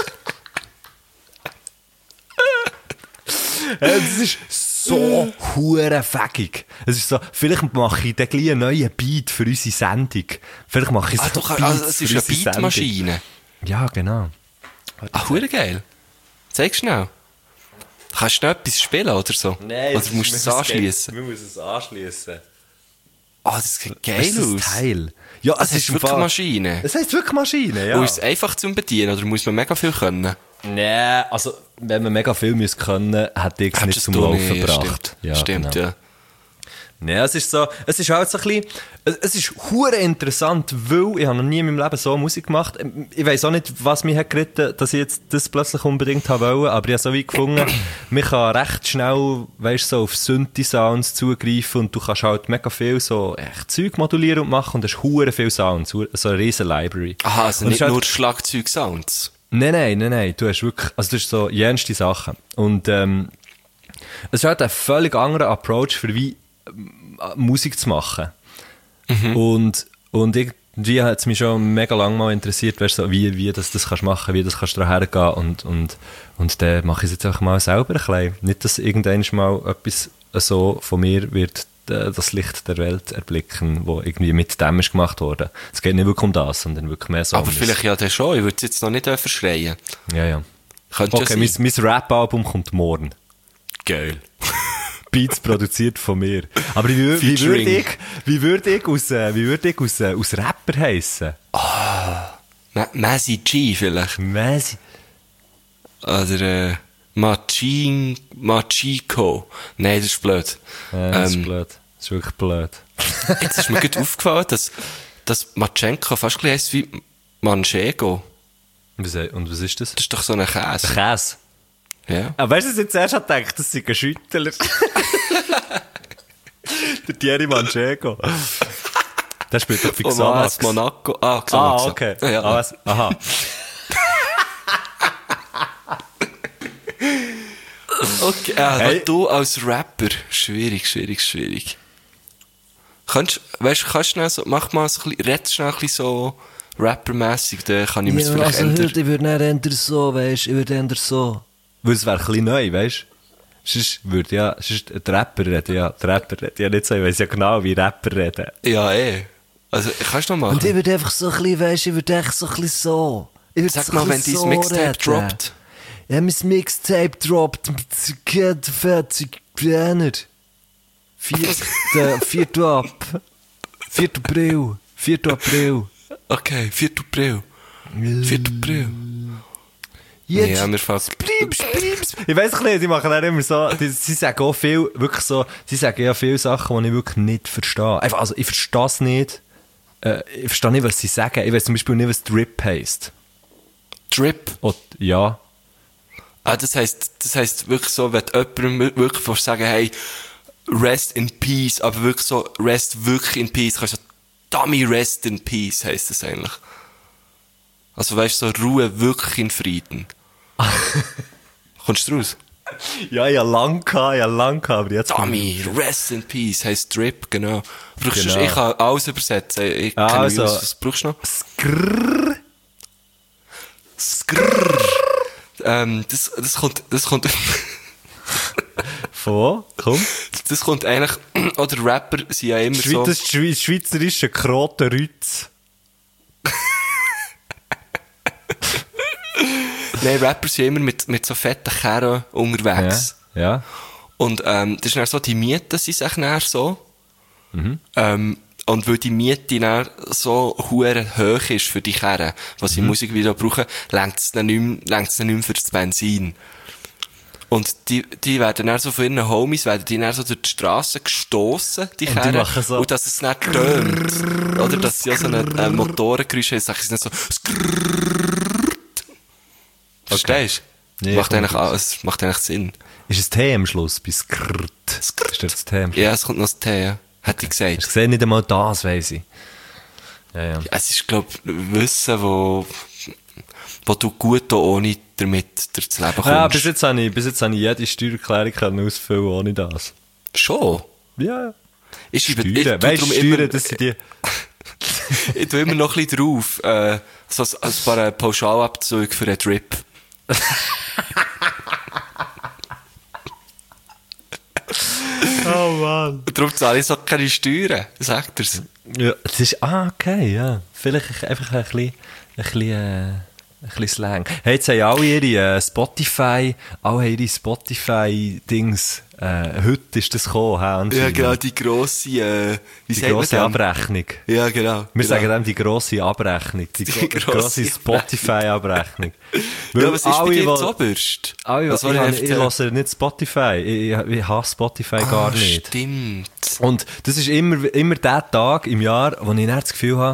Das ist so hure fägig. Es ist so, vielleicht mache ich dann gleich einen neuen Beat für unsere Sendung. Vielleicht mache ich so Ah, du kannst, Beats also, es für ist eine unsere Beatmaschine. Sendung. Ja, genau. Ah, hure geil. Zeig schnell. Kannst du schnell etwas spielen oder so? Nein, oder musst du es anschließen? Wir müssen es anschließen. Ah, das sieht geil Das ist aus. das Teil. Ja, Das es ist im wirklich Fall- eine Maschine. Es heisst wirklich Maschine, ja. Und ist es einfach zum Bedienen oder muss man mega viel können? Nee, also, wenn man mega viel müsste können, hätte ich es nicht Hättest zum du Laufen nicht, gebracht. Stimmt, stimmt genau. ja. Nee, es ist so, es ist halt so ein bisschen, es- es ist hure interessant, weil ich habe noch nie in meinem Leben so Musik gemacht. Ich weiss auch nicht, was mich hat geritten, dass ich jetzt das plötzlich unbedingt haben wollte, aber ich habe so wie gefunden, man kann recht schnell, weißt, so auf Synthi-Sounds zugreifen und du kannst halt mega viel so echt Zeug modulieren und machen und hast hure viel Sounds, hu- so eine riesen Library. Aha, also Und es nicht ist halt- nur Schlagzeug-Sounds. Nein, nein, nein, nein, du hast wirklich, also du hast so jenste Sachen. Und ähm, es ist halt ein völlig anderer Approach für wie ähm, Musik zu machen. Und, und irgendwie hat es mich schon mega lange mal interessiert, weißt, so, wie, wie das, das kannst machen, wie das kannst du daher gehen und, und, und dann mache ich es jetzt einfach mal selber ein bisschen. Nicht, dass irgendwann mal etwas so von mir wird äh, das Licht der Welt erblicken, wo irgendwie mit dem ist gemacht worden. Es geht nicht wirklich um das, sondern wirklich mehr so Aber um das- vielleicht ja dann schon. Ich würde es jetzt noch nicht verschreien. Ja, ja. Könnte Okay, ja mein, sein. mein Rap-Album kommt morgen. Geil. Beats produziert von mir. Aber wie, wür- wie würde Featuring. ich, wie würde ich aus, äh, wie würde ich aus, äh, aus Rapper heissen? Ma- Mazzy G vielleicht. Messi. Oder äh, Machin, Machiko. Nein, das ist blöd. Ja, das Ähm, ist blöd. Das ist wirklich blöd. Jetzt ist mir gut aufgefallen, dass, dass Matschenko fast ein bisschen heisst wie Manchego. Was, und was ist das? Das ist doch so ein Käse. Käse. Ja. Ah, weißt du, was ich jetzt erst habe gedacht? Das sind ein Schüttler. Der Thierry Manchego. Der spielt doch für Oh, Xamax. was? Monaco. Ah, Xamax. Ah, okay. Ja. Ah, was? Aha. Okay, äh, Hey. du als Rapper. Schwierig, schwierig, schwierig. Kannst, weißt, kannst du schnell so, mach mal so ein bisschen, red schnell ein bisschen so rappermässig, dann kann ich mir das vielleicht ändern. ich würde nicht eher so, weißt du, ich würde eher so. Weil es wäre ein bisschen neu, weißt du? Sonst würde ja, sonst die Rapper reden, ja, die Rapper reden ja nicht so, ich weiss ja genau, wie Rapper reden. Ja, eh. Also, kannst du noch machen? Und ich würde einfach so ein bisschen, weißt du, ich würde echt so ein bisschen so. Ich würde Sag so mal, ein wenn bisschen dein so Mixtape reden. droppt. Ja, mein Mixtape droppt mit vierzig Brenner. vierten ab. vierten April. vierten April. Okay, vierten April. vierten April. Jetzt. Ja, mir fällt... Pieps, pieps. Ich weiss nicht, die machen dann immer so, die, sie sagen auch viel, wirklich so, sie sagen ja viele Sachen, die ich wirklich nicht verstehe. Einfach, also, ich verstehe es nicht. Äh, ich verstehe nicht, was sie sagen. Ich weiss zum Beispiel nicht, was Drip heisst. Drip. Oder, ja. Ah, das heisst, das heisst wirklich so, wenn du jemandem wirklich willst sagen, hey, rest in peace, aber wirklich so, rest wirklich in peace, kannst du so, Dummy, rest in peace, heisst das eigentlich. Also weißt du, so Ruhe wirklich in Frieden. Kommst du raus? Ja, ich habe lang gehabt, ich habe lang gehabt, aber jetzt... Dummy, rest in peace, heisst Drip, genau. Brauchst Genau. du, ich kann alles übersetzen, ich kenne Also. mich aus, was brauchst du noch? Skrrr. Skrrr. Ähm, das, das kommt, das kommt, Von wo? Komm. das kommt eigentlich, oder Rapper sind ja immer so... Das Schwe- schweizerische Krotenrütz. Nein, Rapper sind immer mit, mit so fetten Kerren unterwegs. Ja. Ja. Und ähm, das ist dann so, die Mieten sind sich dann so. Ähm, und weil die Miete dann so hure hoch ist für die Kerren, was sie im Musikvideo brauchen, reicht es dann nicht mehr, reicht's dann nicht mehr für das Benzin. Und die, die werden dann so von ihren Homies, werden die dann so durch die Straße gestossen, die Und die Kerren. machen so- Und dass es nicht tönt. Oder dass sie auch so ein äh, Motorengeräusch haben, sagen sie nicht so, verstehst du? Nee, macht komm, eigentlich, gut. alles, macht eigentlich Sinn. Ist es T am Schluss? Bei Skrrt. Ist das T am Schluss? Ja, es kommt noch das T, ja. Hätte ich gesagt. Ich sehe nicht einmal das, weiss ich. Ja, ja. Es ist, glaub ich, Wissen, wo... wo du gut auch ohne damit durchs Leben kommst. Ja, bis jetzt habe ich, bis jetzt habe ich jede Steuererklärung können ausfüllen ohne das. Schon? Ja. Ich schreibe, Steuern, ich tu weißt drum du, immer, Steuern, das sind die... ich tue immer noch ein bisschen drauf, äh, so ein, ein paar äh, Pauschalabzüge für einen Trip. Oh Mann. Und darum zahle ich so keine Steuern, sagt er's. Ja, das ist... Ah, okay, ja. Vielleicht einfach ein bisschen... Ein bisschen, äh, ein bisschen Slang. Hey, jetzt haben alle ihre äh, Spotify... Alle haben ihre Spotify-Dings... Äh, heute ist das gekommen, Ja, anscheinend. genau, die grosse, äh, wie Die sagt man grosse dem? Abrechnung. Ja, genau. Wir genau. sagen dem die grosse Abrechnung. Die, Die gro grosse grosse Spotify-Abrechnung. Ja, was ist bei dir wo- zuoberst? Alle, Was ich, soll ich, ich, erzählen? höre nicht Spotify. Ich, ich, ich hasse Spotify gar Ah, nicht. Stimmt. Und das ist immer, immer der Tag im Jahr, wo ich dann das Gefühl habe,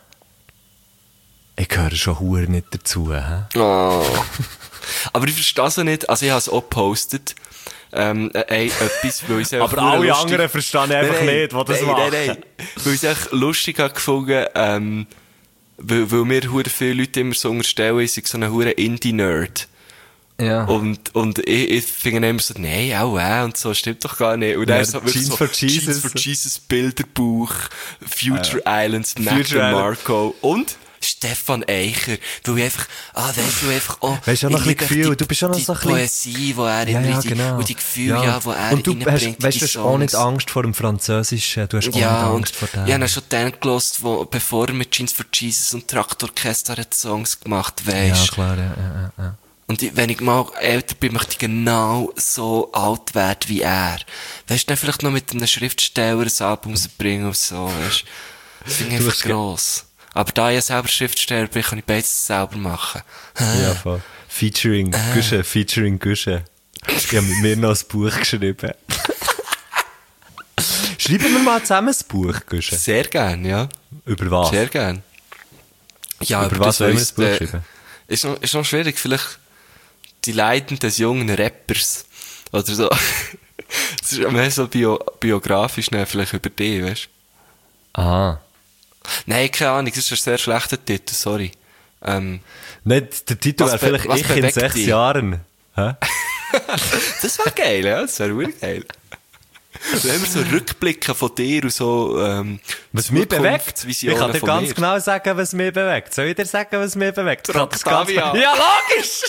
ich gehöre schon hure nicht dazu. He? Oh. Aber ich verstehe es nicht. Also ich habe es auch gepostet. Ähm, äh, etwas, weil ich es einfach Aber nur alle lustig- anderen verstehen einfach Nein, nein, nicht, die das nein, machen. Nein, nein, weil ich es echt lustig habe gefunden, ähm, weil, weil mir hure viele Leute immer so unterstellen, ich sei so ein hure Indie-Nerd. Ja. Und, und ich, ich finde immer so, nein, auch äh, und so, stimmt doch gar nicht. Und Ja, dann so, wirklich Jeans so, for Jesus. Jeans for Jesus Bilderbuch, Future Islands, Mac Future and Island. Marco und Stefan Eicher. Weil ich einfach, ah, weißt du, einfach, oh, Weißt du, auch noch ich ein bisschen liebe Gefühl, die, du bist auch noch die so ein bisschen- Poesie, die er Ja, immer ja, in die, genau. und die Gefühle, ja, die er Und du reinbringt hast, in weißt, die du hast auch nicht Songs. Angst vor dem Französischen, du hast auch Ja, nicht und Angst vor dem. ich habe schon den gelost, wo, bevor er mit Jeans for Jesus und Traktorchester hat Songs gemacht, weisst. Ja, klar, ja, ja, ja. Und ich, wenn ich mal älter bin, möchte ich genau so alt werden wie er. Weißt du, dann vielleicht noch mit einem Schriftsteller ein Album rausbringen und so, weißt du. Das finde ich Du einfach hast ge- gross. Aber da ich selber Schriftsteller bin, kann ich beides selber machen. Ja, voll. Featuring Güsche, featuring Güsche. Ich habe mit mir noch ein Buch geschrieben. Schreiben wir mal zusammen ein Buch, Güsche. Sehr gern, ja. Über was? Sehr gern. Ja, Über aber was das wollen wir weiss, das Buch äh, schreiben? Ist noch, ist noch schwierig, vielleicht die Leiden des jungen Rappers. Oder so. Es ist mehr so bio, biografisch, ne, vielleicht über dich, weißt du? Aha. Nein, keine Ahnung, das ist ein sehr schlechter Titel, sorry. Ähm, Nein, der Titel Was wäre be- vielleicht was «Ich in bewegt sechs dich?» Jahren». Hä? das wäre geil, ja, das wäre wirklich geil. Wenn wir so Rückblicke von dir und so, ähm, Was mich bewegt? Ich Zukunftsvisionen kann dir von ganz mir. genau sagen, was mich bewegt. Soll ich dir sagen, was mich bewegt? Ich kann das ganz Octavia. Ja, logisch!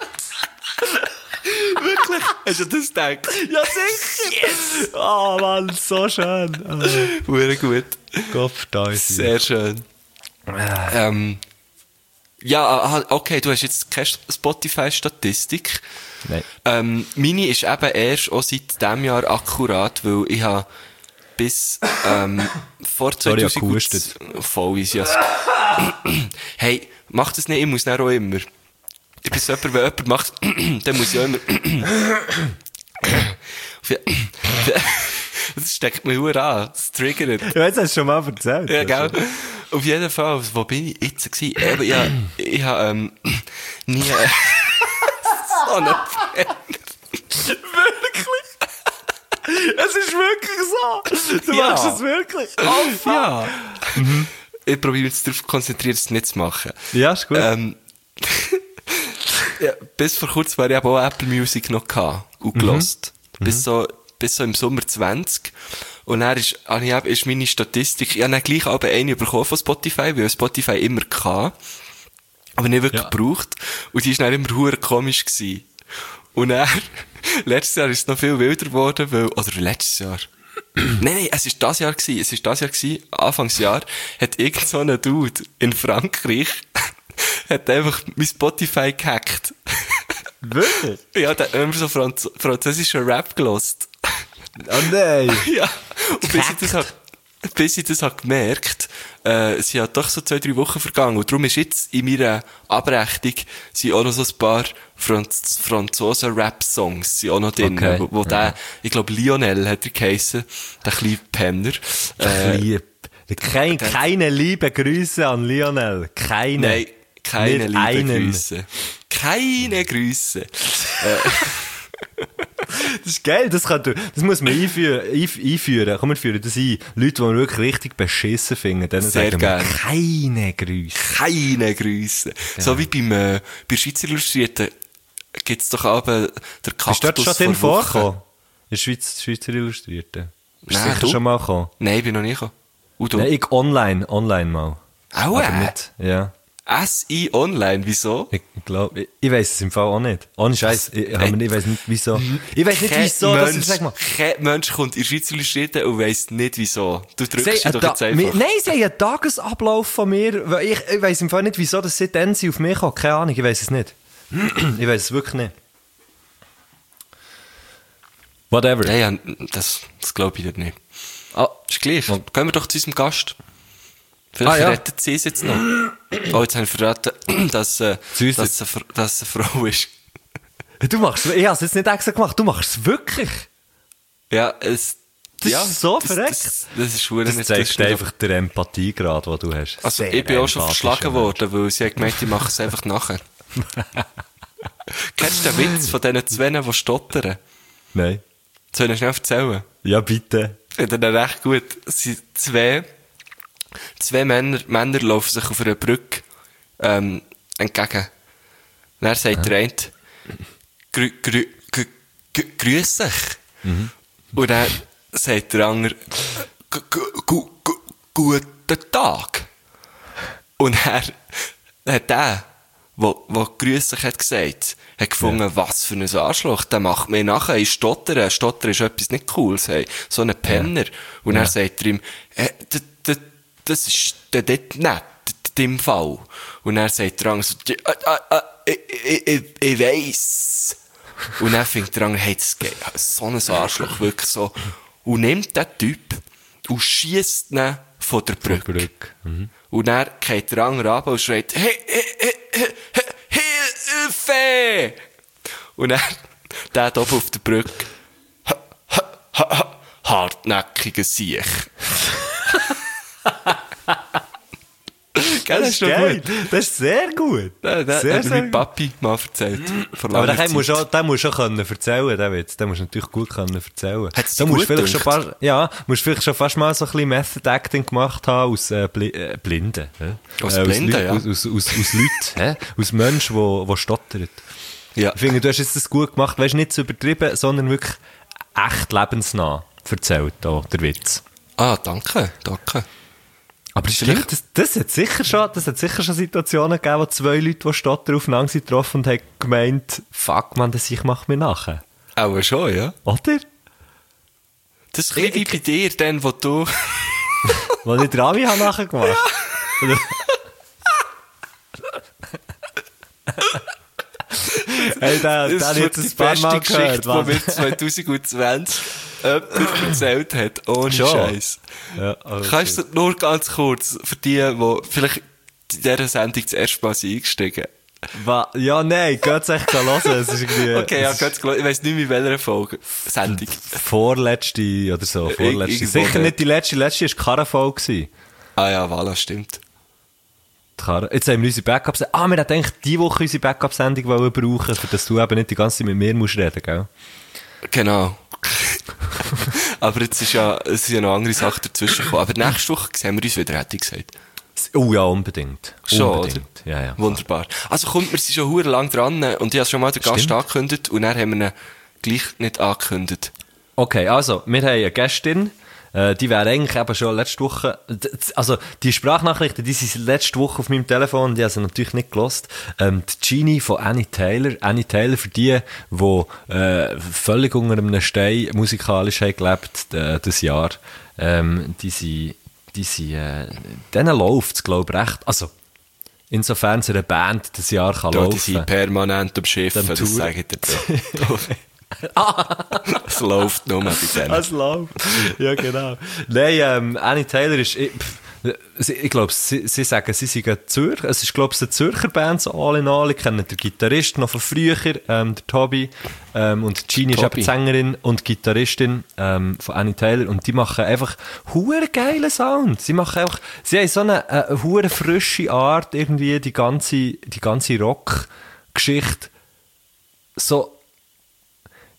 Wirklich? Hast du das gedacht? Ja, sicher! Yes! Oh Mann, so schön. Oh. Sehr gut. Gott verdammt. Sehr schön. Ähm, ja, aha, okay, du hast jetzt keine Spotify-Statistik. Nein. Ähm, meine ist eben erst auch seit diesem Jahr akkurat, weil ich habe bis ähm, vor Sorry, ich zweitausend... habe gehustet. Voll easy. Also. Hey, mach das nicht, ich muss dann auch immer. Ich bin so jemand, wenn jemand macht, dann muss ich auch immer... Das steckt mir hure an, das triggert. Ja, jetzt hast du schon mal erzählt. Ja, gell? Auf jeden Fall, wo bin ich jetzt gewesen? Eben, ja, ich habe, ähm, nie, äh, so eine Wirklich? Es ist wirklich so. Du Ja. machst es wirklich. Oh, fuck. Ja. Ich probiere mich jetzt darauf konzentriert, es nicht zu machen. Ja, ist gut. Ähm, ja, bis vor kurzem war ich aber auch Apple Music noch gehabt und gelost. Bis so, bis so im Sommer zwanzig. Und dann ist, habe ich, eben- ist meine Statistik, ich habe dann gleich aber eine bekommen von Spotify, weil ich Spotify immer hatte. Aber nicht wirklich Ja. gebraucht. Und die ist dann immer hure komisch gewesen. Und dann, letztes Jahr ist es noch viel wilder geworden, weil, oder letztes Jahr. nein, nein, es ist das Jahr gewesen, es ist das Jahr gewesen, Anfangsjahr, hat irgend so ein Dude in Frankreich, hat einfach mein Spotify gehackt. Wirklich? Ja, der hat immer so Franz französischen Rap gelost. Oh nein. Ja. Und bis ich das hab, bis ich das hab gemerkt, äh, sind halt doch so zwei, drei Wochen vergangen. Und darum ist jetzt in meiner Abrechnung sind auch noch so ein paar Franz Franzosen-Rap-Songs sind auch noch drin. Okay. Wo, wo der, ich glaube Lionel hat er geheissen, der kleine Penner. Äh, Äh, Lieb. Kein, keine liebe Grüße an Lionel. Keine. nein, keine Nicht liebe einen. Grüße. Keine Grüße. äh, Das ist geil, das, kann, das muss man einführen, einführen. Komm, wir führen das ein. Leute, die wir wirklich richtig beschissen finden, denen Sehr sagen wir gerne. keine Grüße. Keine Grüße. Ja. So wie beim, äh, bei Schweizer Illustrierten gibt's doch aber der Kaktus Bist du dort schon drin vor Wochen. vorgekommen? In Schweiz, Schweizer Illustrierte? Bist du Nein, sicher du? schon mal gekommen? Nein, ich bin noch nie gekommen. Und du? Nein, ich online, online mal. Auch Aber äh? nicht, ja. S I Online, wieso? Ich glaube, ich, ich weiss es im Fall auch nicht. Ohne Scheiß, ich, ich, ich weiss nicht wieso. Ich weiss nicht Kein wieso, dass ich Mensch, sag mal. kein Mensch kommt in Schweizer Illustrierten und weiss nicht wieso. Du drückst Sie dich haben doch da- jetzt einfach. mir- Nein, sie haben einen Tagesablauf von mir. weil Ich, ich weiss im Fall nicht, wieso dass sie dann sie auf mich kommen. Keine Ahnung, ich weiss es nicht. Ich weiss es wirklich nicht. Whatever. Nein, ja, das, das glaube ich dir nicht. Ah, Ist gleich. Und- Gehen wir doch zu unserem Gast. Vielleicht Ah, ja. verraten sie es jetzt noch. Oh, jetzt habe ich verraten, dass, äh, Zu uns dass, es eine, Fr- dass es eine Frau ist. du machst es, ich habe es jetzt nicht extra gemacht, du machst es wirklich. Ja, es... Das ja, ist so das, verreckt. Das, das ist verdammt Das nicht zeigt lustig. einfach den Empathiegrad, den du hast. Also, Sehr ich bin auch schon empathischer verschlagen Mensch. worden, weil sie hat gemeint, ich mache es einfach nachher. Kennst du den Witz von diesen zwei, die stottern? Nein. Soll ich schnell erzählen? Ja, bitte. Ich finde den recht gut. Es sind zwei, zwei Männer, Männer laufen sich auf einer Brücke ähm, entgegen. Dann sagt der eine, grü, grü, grü, grü, grüß dich. Mhm. Und dann sagt der andere, gu, gu, gu, gu, guten Tag. Und er hat der, der, der grüß dich hat gesagt, hat gefunden, ja. Was für ein Arschloch, der macht mir nachher, ich stottere, stottern ist etwas nicht Cooles, hey. So ein Penner. Ja. Und ja. Dann sagt er ihm, äh, d, d, das ist dort nicht in dem Fall. Und dann sagt der andere so, äh, äh, äh, ich, ich, ich weiss. Und dann findet der andere, hey, das geht, so ein Arschloch, wirklich so. Und nimmt den Typ und schiesst ihn von der Brücke. Brücke. Mhm. Und dann geht der andere runter und schreit, hey, hey, hey, hey, hey, Hilfe! Und dann, der da oben auf der Brücke, ha, ha, ha, ha, hartnäckiger Siech. Gell, Das ist geil. Das ist sehr gut. Der, der sehr, hat mir sehr mein Papi mal erzählt. Vor Aber langer den musst du Zeit. auch, den musst du auch können erzählen, den Witz. Den musst du natürlich gut können erzählen. Hat's Da dir musst du gut vielleicht schon gedacht? fast, ja, musst vielleicht schon fast mal so ein bisschen Method Acting gemacht haben aus äh, Bli äh, Blinden. Hä? Aus äh, Blinden, Leuten- ja. Aus, aus, aus, aus Leuten, hä? Aus Menschen, die, die stottern. Ja. Ich finde, du hast jetzt das gut gemacht, weißt nicht zu übertrieben, sondern wirklich echt lebensnah erzählt, da, der Witz. Ah, danke, danke. Aber stimmt, das, das, hat sicher schon, das hat sicher schon Situationen gegeben, wo zwei Leute, die stottern, aufeinander sind getroffen und haben gemeint, fuck man, das ich mach mir nachher. Auch schon, ja. Oder? Das ist ein bisschen wie bei dir, dann, wo du... Wo ich den Rami habe nachher gemacht. Oder? Hey, der, der Das hat ist jetzt die ein paar beste Mal Geschichte, gehört. die Mann. mir zwanzig zwanzig jemand erzählt hat. Ohne Schon? Scheiß. Ja, oh, Kannst du nur ganz kurz, für die, die vielleicht in dieser Sendung das erste Mal sind eingestiegen Wa- Ja, nein, geht's echt hören. Es ist irgendwie... Okay, ja, es ganz klar. Ich weiss nicht mehr, in welcher Folge. Sendung. ist vorletzte oder so. Vorletzte. irgendwo Sicher dort. nicht die letzte. Die letzte war die Karrenfolge gewesen. Ah ja, voilà, stimmt. Die Karre. Jetzt haben wir unsere Backups. Ah, wir hätten eigentlich diese Woche unsere Backup-Sendung wollen brauchen, für dass du eben nicht die ganze Zeit mit mir musst reden, gell? Genau. Aber jetzt ist ja, es sind ja noch andere Sachen dazwischen gekommen. Aber nächste Woche sehen wir uns wieder, hätte ich gesagt. Oh ja, unbedingt. Schon, unbedingt. Ja, ja. Wunderbar. Also kommt, wir sind schon hure lang dran und ich habe schon mal den Gast Stimmt. angekündigt und dann haben wir ihn gleich nicht angekündigt. Okay, also, wir haben eine Gästin, äh, die wäre eigentlich eben schon letzte Woche, d- also, die Sprachnachrichten, die sind letzte Woche auf meinem Telefon, die haben sie natürlich nicht gelost. Ähm, die Genie von Annie Taylor. Annie Taylor, für die, die äh, völlig unter einem Stein musikalisch haben gelebt, äh, das Jahr, ähm, die sind, die sind, äh, denen läuft es, glaube ich, recht, also, insofern es eine Band das Jahr kann Ja, die laufen. sind permanent am Schiffen, Dem das Tour- sage ich dir. Es läuft nur bei denen. Es läuft. Ja, genau. Nein, ähm, Annie Taylor ist, ich, pff, sie- ich glaube, sie, sie sagen, sie sind Zürcher. Es ist, glaube ich, eine Zürcher Band, so all in all. Ich kenne den Gitarrist noch von früher, ähm, der Toby. Ähm, und Jeannie ist Toby. eben Sängerin und Gitarristin ähm, von Annie Taylor. Und die machen einfach hure geile Sound. Sie machen einfach, sie haben so eine, äh, eine hure frische Art, irgendwie die ganze, die ganze Rock-Geschichte so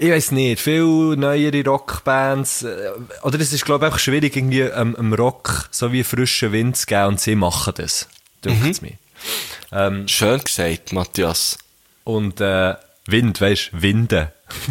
ich weiss nicht, viele neuere Rockbands, äh, oder es ist, glaube ich, einfach schwierig, irgendwie ähm, einem Rock so wie frischen Wind zu geben und sie machen das, denkt es mir. Ähm, Schön gesagt, Matthias. und äh, Wind, weisst du, Winde.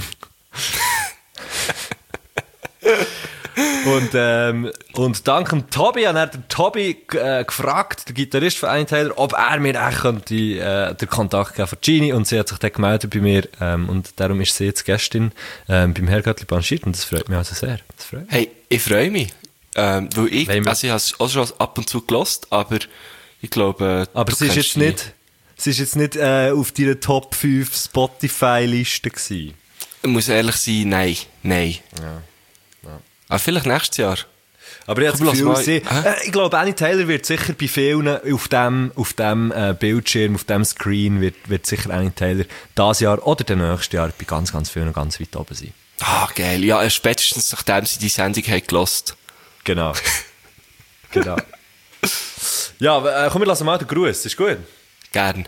Und, ähm, und dank dem Tobi hat er den Tobi äh, gefragt, der Gitarrist von Annie Taylor, ob er mir auch könnte, äh, den Kontakt geben von Gini, und sie hat sich dann gemeldet bei mir, ähm, und darum ist sie jetzt Gästin ähm, beim Herrgöttli Banschit, und das freut mich also sehr. Das freut mich. Hey, ich freue mich. Ähm, weil ich, Wenn wir- also ich habe es auch schon ab und zu gelost, aber ich glaube, Aber du sie ist kennst jetzt nicht, sie ist jetzt nicht äh, auf deiner Top fünf Spotify-Liste gewesen. Ich muss ehrlich sein, nein, nein. Ja. Aber vielleicht nächstes Jahr. Aber ich habe Komm, das lass Gefühl, mal- sie, Hä? äh, ich glaube, Annie Taylor wird sicher bei vielen auf dem, auf dem äh, Bildschirm, auf dem Screen, wird, wird sicher Annie Taylor dieses Jahr oder das nächste Jahr bei ganz, ganz vielen ganz weit oben sein. Ah, geil. Ja, erst spätestens nachdem sie die Sendung haben gelost. Genau. Genau. Ja, aber, äh, komm, wir lassen mal den Gruß, ist gut? Gern.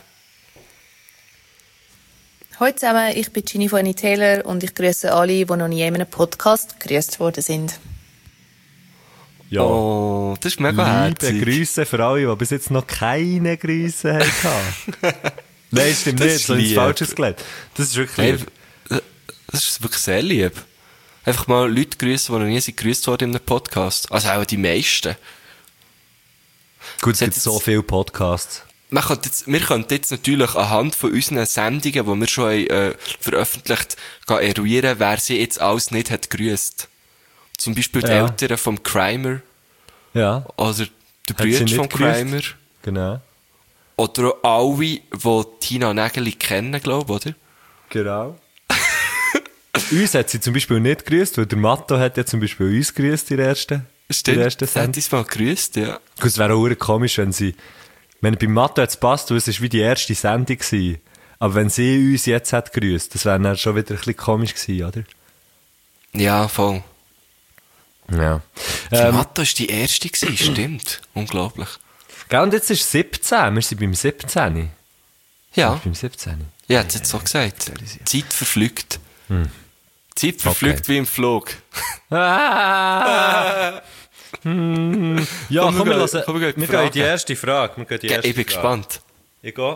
Hallo zusammen, ich bin Gini von Annie Taylor und ich grüße alle, die noch nie in einem Podcast gegrüßt worden sind. Ja. Oh, das ist mega Liebe herzig. Grüße für alle, die bis jetzt noch keine Grüße hatten. Nein, stimmt Das nicht, ist so ins lieb. Falsches gelernt. Das ist wirklich Hey, lieb. das ist wirklich sehr lieb. Einfach mal Leute grüßen, die noch nie sind gegrüßt worden in einem Podcast. Also auch die meisten. Gut, es hat gibt jetzt- so viele Podcasts. Man könnte jetzt, wir könnten jetzt natürlich anhand von unseren Sendungen, die wir schon äh, veröffentlicht haben, eruieren, wer sie jetzt alles nicht hat grüßt. Zum Beispiel die Ja. Eltern vom Crimer Ja, oder der Hat sie Brüder nicht vom gegrüßt? Crimer. genau. Oder auch alle, die Tina Nägeli kennen, glaube ich, oder? Genau. Uns hat sie zum Beispiel nicht gegrüßt, weil der Matto hat ja zum Beispiel uns gegrüßt in der ersten, in der ersten sie hat Sendung. uns mal grüßt, ja. Gut, es wäre auch verdammt komisch, wenn sie, wenn bei Matto hat es passt, weil es ist wie die erste Sendung gewesen. Aber wenn sie uns jetzt hat gegrüßt, das wäre dann schon wieder ein bisschen komisch gewesen, oder? Ja, voll. Ja. Die Ähm, Matto war die erste gewesen, stimmt. Unglaublich. gell, und jetzt ist siebzehn, wir sind beim siebzehn. Ja, Wir sind beim siebzehn. ja, hat jetzt so gesagt. Zeit verflügt. Zeit verflügt Okay. wie im Flug. Ah! Hm. Ja, Komm, komm, wir wir, gehen- lassen, komm, wir wir gehen gehen in die fragen. erste Frage. Wir gehen in die Ja, erste ich bin Frage. gespannt. Ich gehe.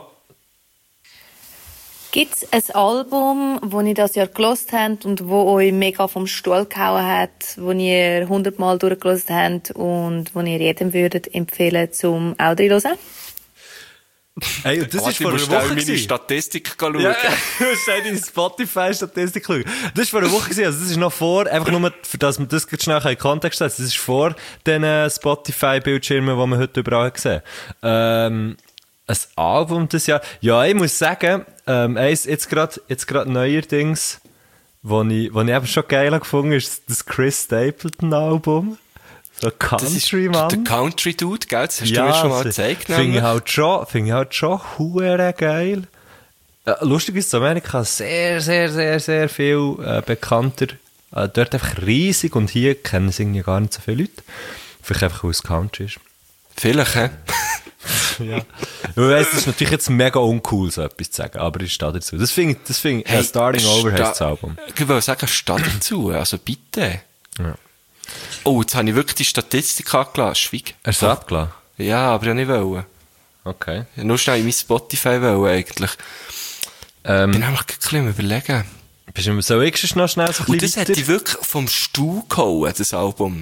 Gibt es ein Album, das ihr das Jahr gelost habt und wo euch mega vom Stuhl gehauen hat, wo ihr hundertmal durchgelost habt und wo ihr jedem würdet empfehlen, zum auch reinzuhören? Hey, und das Warte, ist vor ich muss einer Woche schnell meine gewesen. Statistik schauen. Ja, du musst in die Spotify-Statistik schauen. Das ist vor einer Woche gewesen, also das ist noch vor, einfach nur, für dass man das jetzt schnell in Kontext setzt, das ist vor den äh, Spotify-Bildschirmen, die man heute überall sehen. Ähm, ein Album das Jahr. Ja, ich muss sagen, ähm, eins, jetzt gerade, jetzt gerade neuerdings, wo ich, wo ich eben schon geil gefunden habe, ist das Chris Stapleton-Album. So Das ist Country, der Mann. Country Dude, gell? Das hast du mir schon mal das gezeigt. Finde ich nämlich. halt schon, finde ich halt schon hure geil. Äh, lustig ist, in Amerika sehr, sehr, sehr, sehr viel äh, bekannter. Äh, dort einfach riesig und hier kennen es irgendwie gar nicht so viele Leute. Vielleicht einfach, weil es Country ist. Vielleicht, hä? Ja. Ich weiss, das ist natürlich jetzt mega uncool, so etwas zu sagen, aber ich stehe dazu. Das finde ich, das finde ich, Hey, äh, Starting Over sta- heisst das Album. Ich will sagen, statt dazu, also bitte. Ja. Oh, jetzt habe ich wirklich die Statistik angelassen. Schweig. Hast du es abgelassen? Ja, aber ich nicht wollen. Okay. Ich nur schnell in mein Spotify wollen, eigentlich. Ähm, Ich bin nämlich ein bisschen am überlegen. bist du, soll ich noch schnell so ein Und bisschen das hat weiter- die wirklich vom Stuhl gehauen, das Album.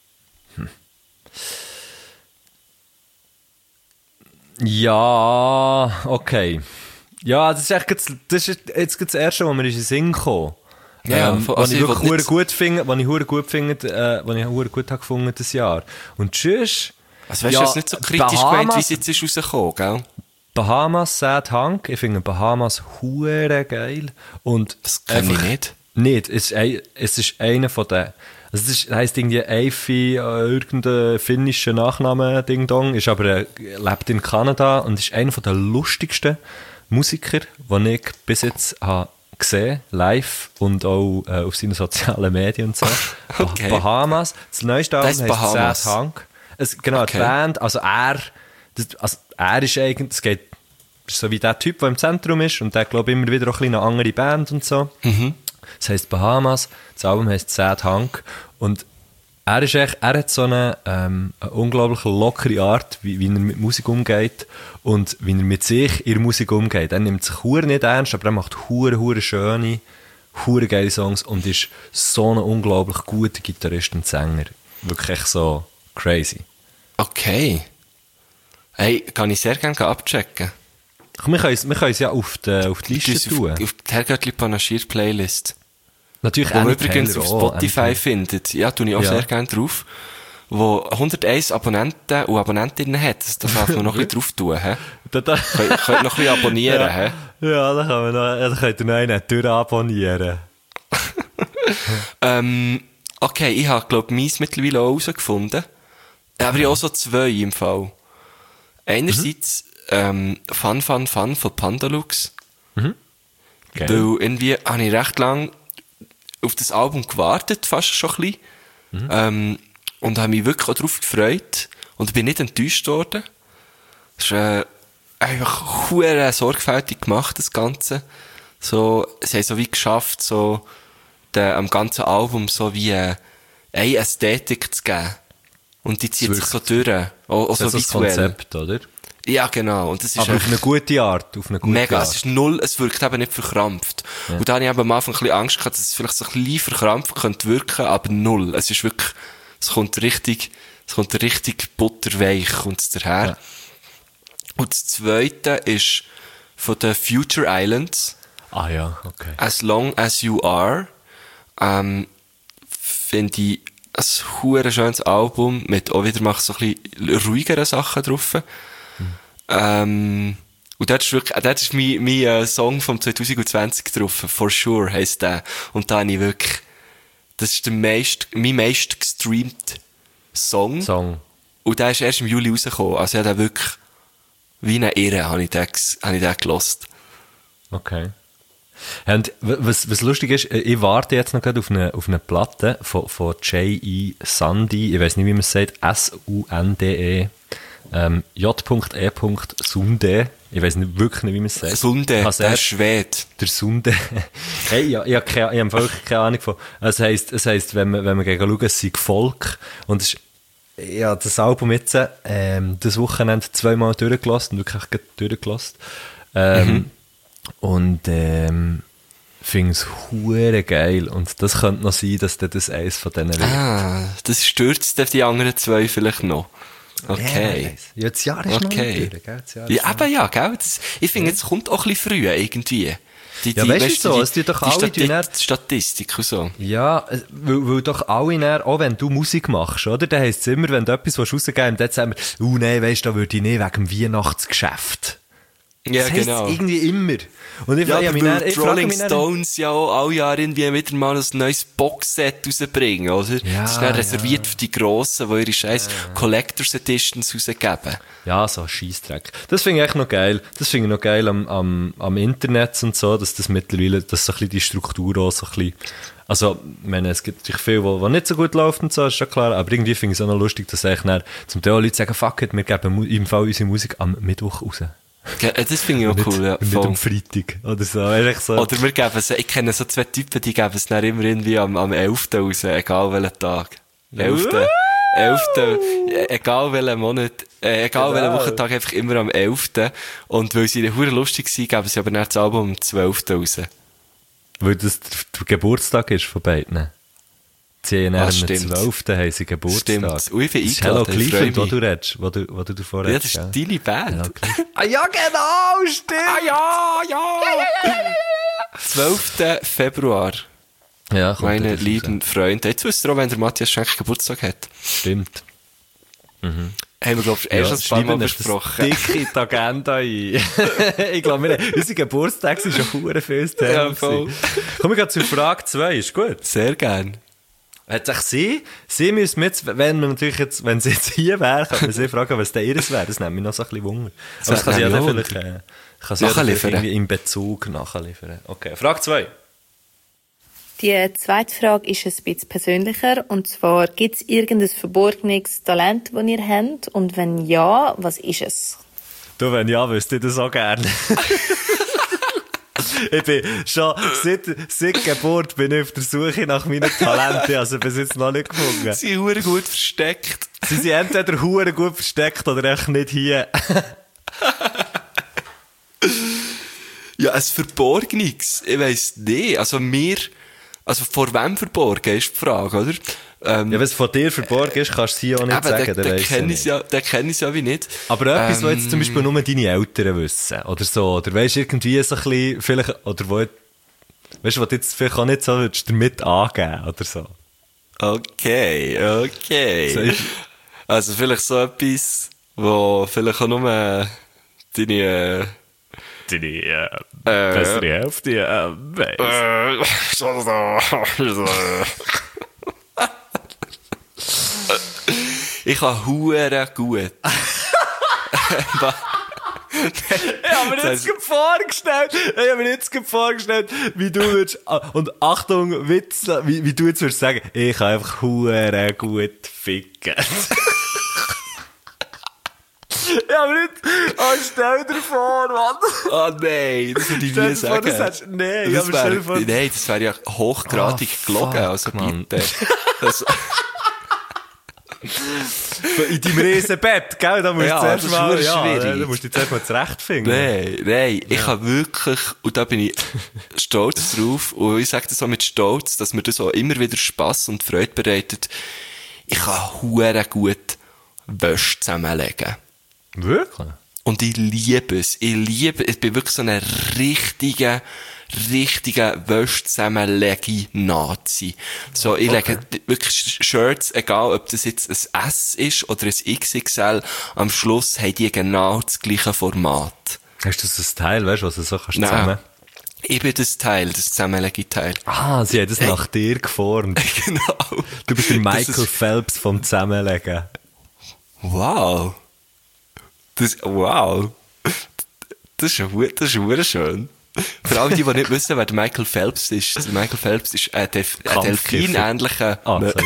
Ja, okay. Ja, das ist echt jetzt, das ist jetzt das erste, was mir in den Sinn kam. Ja, ähm, von- was also ich ich wirklich will hure nicht- gut finde, was ich hure gut finde, äh, was ich hure gut habe gefunden das Jahr. Und tschüss. Also weißt Ja, du, das ist nicht so kritisch Bahamas- gemeint, wie es jetzt ist rausgekommen, gell? Bahamas, Sad Hank. Ich finde Bahamas hure geil. Und Das kenne ich einfach- nicht. Nicht. Es ist, ein, es ist einer von den. Also es ist, heisst irgendwie Eifi, äh, irgendein finnischer Nachname, Ding Dong, ist aber, äh, lebt in Kanada und ist einer von der lustigsten Musiker, den ich bis jetzt habe gesehen, live und auch äh, auf seinen sozialen Medien und so. Okay. Bahamas. Das neueste Das Album ist heisst Bahamas. Sad Hank. Es, genau, Okay. die Band, also er, das, also er ist eigentlich, es geht so wie der Typ, der im Zentrum ist und der, glaube ich, immer wieder auch ein bisschen eine andere Band und so. Mhm. Es heisst Bahamas, das Album heisst Sad Hunk und er ist echt, er hat so eine, ähm, eine unglaublich lockere Art, wie, wie er mit Musik umgeht und wie er mit sich in der Musik umgeht. Er nimmt sich hure nicht ernst, aber er macht hure, hure schöne, hure geile Songs und ist so ein unglaublich guter Gitarrist und Sänger. Wirklich echt so crazy. Okay. Hey, kann ich sehr gerne abchecken. Wir können es, wir können es ja auf die, auf die Liste Auf, tun. auf die Herrgöttli Panaschiert Playlist. Natürlich Wo man Annie übrigens Taylor auf auch, Spotify Annie. findet. Ja, tue ich auch Ja. sehr gerne drauf. Wo hunderteins Abonnenten und Abonnentinnen hat. Das darf man noch ein bisschen drauf tun, hä? Da, da. Könnt, könnt noch ein bisschen abonnieren, Ja, hä? ja da, kann man noch, ja, da könnt ihr noch einen durchabonnieren. Ähm, okay, ich habe, glaube ich, meins mittlerweile auch herausgefunden. Aber ich habe auch so zwei im Fall. Einerseits, ähm, Fun, Fun, Fun von Pandalux. Geil. Weil irgendwie habe ich recht lang auf das Album gewartet, fast schon ein bisschen. Mhm. Ähm, und habe mich wirklich auch darauf gefreut. Und bin nicht enttäuscht worden. Es ist äh, einfach hure sorgfältig gemacht, das Ganze. So, sie haben so wie geschafft, so den, am ganzen Album so wie äh, eine Ästhetik zu geben. Und die zieht sich so durch. Auch, auch Das so ist das visuell. Konzept, oder? Ja, genau. Und das ist Aber auf echt- eine gute Art. Auf eine gute Mega, Art. es ist null, es wirkt eben nicht verkrampft. Und da habe ich eben am Anfang ein bisschen Angst gehabt, dass es vielleicht so ein bisschen verkrampft könnte wirken, aber null. Es ist wirklich, es kommt richtig, es kommt richtig butterweich, kommt es daher. Ja. Und das Zweite ist von den Future Islands, Ah ja, okay. As Long As You Are, ähm, finde ich ein hure schönes Album mit auch wieder mal so ein bisschen ruhigeren Sachen drauf. Ähm, und dort ist wirklich, äh, dort ist mein, mein äh, Song vom zwanzig zwanzig drauf, For Sure heisst der. Und da habe ich wirklich, das ist der meist, mein meist gestreamt Song. Song. Und der ist erst im Juli rausgekommen. Also ich habe den wirklich, wie eine Irre, habe ich den, ges- habe ich den gelost. Okay. Und w- was, was lustig ist, ich warte jetzt noch gerade auf eine, auf eine Platte von, von J E. Sunde, ich weiß nicht, wie man es sagt, S U N D E, ähm, J E. Sunde, ich weiß nicht, wirklich nicht, wie man es sagt. Sunde, Also der er- ist Schwede. Der Sunde. Hey, ja, ich habe keine, ich habe wirklich keine Ahnung von. Es heisst, es heisst, wenn man, wenn man gegen schaut, es sei Volk. Und es ist, ja, das Album jetzt, ähm, das Wochenende zweimal durchgelassen, wirklich gerade durchgelassen. Ähm, Mhm. Und, ähm, finde es hure geil. Und das könnte noch sein, dass dann das eins von denen wird. Ah, das stürzt auf die anderen zwei vielleicht noch. Okay. Ja, das Jahr ist noch Okay. nicht durch, gell? Das Jahr ist Ja, eben ja, gell? Das, ich finde, es kommt auch ein bisschen früh, irgendwie. Die, Ja, die, weißt du weißt so, die, es tut doch die alle, Stati- die dann- Statistik und so. Ja, äh, weil, weil doch alle dann, auch wenn du Musik machst, oder? Dann heisst es immer, wenn du etwas rausgeben im Dezember, uh, nein, weisst du, da würde ich nicht wegen dem Weihnachtsgeschäft. Ja, Das heisst genau. irgendwie immer. Und ich, Ja, frage aber mich weil dann, ich die frage Rolling mich dann, Stones ja auch alle Jahre irgendwie wieder mal ein neues Boxset rausbringen, oder? Ja, das ist dann ja. reserviert für die Grossen, die ihre scheiß Collectors Editions rausgeben. ja, so ein Scheissdreck. Das finde ich echt noch geil. Das finde ich noch geil am, am, am Internet und so, dass das mittlerweile, dass so ein bisschen die Struktur auch so ein bisschen, also, ich meine, es gibt natürlich viel, was nicht so gut läuft und so, ist schon klar, aber irgendwie finde ich es auch noch lustig, dass eigentlich dann zum Teil Leute sagen, fuck it, wir geben mu- im Fall unsere Musik am Mittwoch raus. Ja, das finde ich auch Nicht, cool, ja. nicht voll. am Freitag oder so. Weißt du, so. Oder wir geben es, ich kenne so zwei Typen, die geben es dann immer irgendwie am, am elften raus, egal welchen Tag. elften elften äh, egal welchen Monat, äh, egal welchen Genau. Wochentag, einfach immer am elften Und weil sie hure lustig sind, geben sie aber dann das Album am zwölften raus. Weil das der, der Geburtstag ist von beiden. Sie haben Ah, am stimmt. zwölften haben sie Geburtstag. Stimmt. Und ich bin Das ist Hello eingeladen, ich Cleveland, freu wo mich. du redest, wo du, wo du davor Ja, redest. das ist deine Band. Ah ja, genau, stimmt! Ah ja, ja! zwölften Februar, Ja, kommt meine das raus. lieben Freunde. Jetzt wisst ihr auch, wenn der Matthias Schenk Geburtstag hat. Stimmt. Haben wir, glaube ich, erst ein paar Mal schreiben euch besprochen. das dick in die Agenda ein. Ich glaube, wir- unser Geburtstag ist schon verdammt vieles Thema. Ja, voll. gewesen. Kommen wir gleich zur Frage zwei, ist gut. Sehr gern. Hat sich sie, sie müssen jetzt, wenn man natürlich jetzt, wenn sie jetzt hier wäre, könnte man sie fragen, was der ihres wäre. Das nimmt mich noch so ein bisschen Wunder. Aber das kann sie ja nimmt dann mich vielleicht, äh, kann sie ja dann Nachliefern. vielleicht irgendwie im Bezug nachliefern. Okay, Frage zwei. Die zweite Frage ist ein bisschen persönlicher. Und zwar, gibt es irgendein verborgenes Talent, das ihr habt? Und wenn ja, was ist es? Du, wenn ja, wüsste ich das auch gerne. Ich bin schon, seit, seit Geburt bin ich auf der Suche nach meinen Talenten, also bis jetzt noch nicht gefunden. Sie sind hure gut versteckt. Sie sind entweder hure gut versteckt oder echt nicht hier. Ja, ein Verborgenes, ich weiss nicht. Also mir, also vor wem verborgen ist die Frage, oder? Ähm, Ja, wenn es von dir verborgen ist, kannst du es hier auch nicht eben, sagen, den, der den weiss kenne ich ich ja, den kenne ich ja wie nicht. Aber etwas, Ähm, was jetzt zum Beispiel nur deine Eltern wissen, oder so, oder weisst du, irgendwie so ein bisschen, vielleicht, oder wo, weisst du, was du jetzt vielleicht auch nicht so würdest damit angeben, oder so. Okay, okay. So, ich- Also vielleicht so etwas, wo vielleicht auch nur deine, äh, Deine, äh, äh, bessere Hälfte, äh, weiss. äh, so, so, so. Ich kann hure gut. Ich habe mir jetzt gerade vorgestellt, ich habe mir jetzt gerade vorgestellt, wie du würdest, und Achtung, Witz, wie, wie du jetzt würdest sagen, ich kann einfach hure gut ficken. Ja, aber nicht, oh, stell dir vor, Mann. Oh nein, das würde ich Stell nie dir vor, sagen. das hättest- nein, das aber wär, stell dir vor- nein, das wäre ja hochgradig Oh, gelogen, fuck, also Mann. bitte. Das, In deinem riesen Bett, gell? Da musst du Ja, zuerst das ist mal, verdammt ja, schwierig. da musst du dich zuerst mal zurechtfinden. nein, nein, ich habe wirklich, und da bin ich stolz drauf, und ich sage das auch mit Stolz, dass mir das auch immer wieder Spass und Freude bereitet, ich kann hure gut Wäsche zusammenlegen. Wirklich? Und ich liebe es. Ich liebe es. Ich bin wirklich so ein richtiger, richtiger Wäsche-Zusammenlegi-Nazi. So, ich lege wirklich Shirts, egal ob das jetzt ein S ist oder ein X X L, am Schluss haben die genau das gleiche Format. Hast du das Teil, weißt du, was du so kannst Nein. zusammen? Ich bin das Teil, das Zusammenlegi-Teil. Ah, sie hat das nach dir geformt. Genau. Du bist der Das Michael ist- Phelps vom Zusammenlegen. Wow. Das, wow. Das ist ja hu- das ist hure schön. Für alle, die, die nicht wissen, wer der Michael Phelps ist. Der Michael Phelps ist ein, Delf ein Kampfkiffer. delfinähnlicher... Ah, sorry.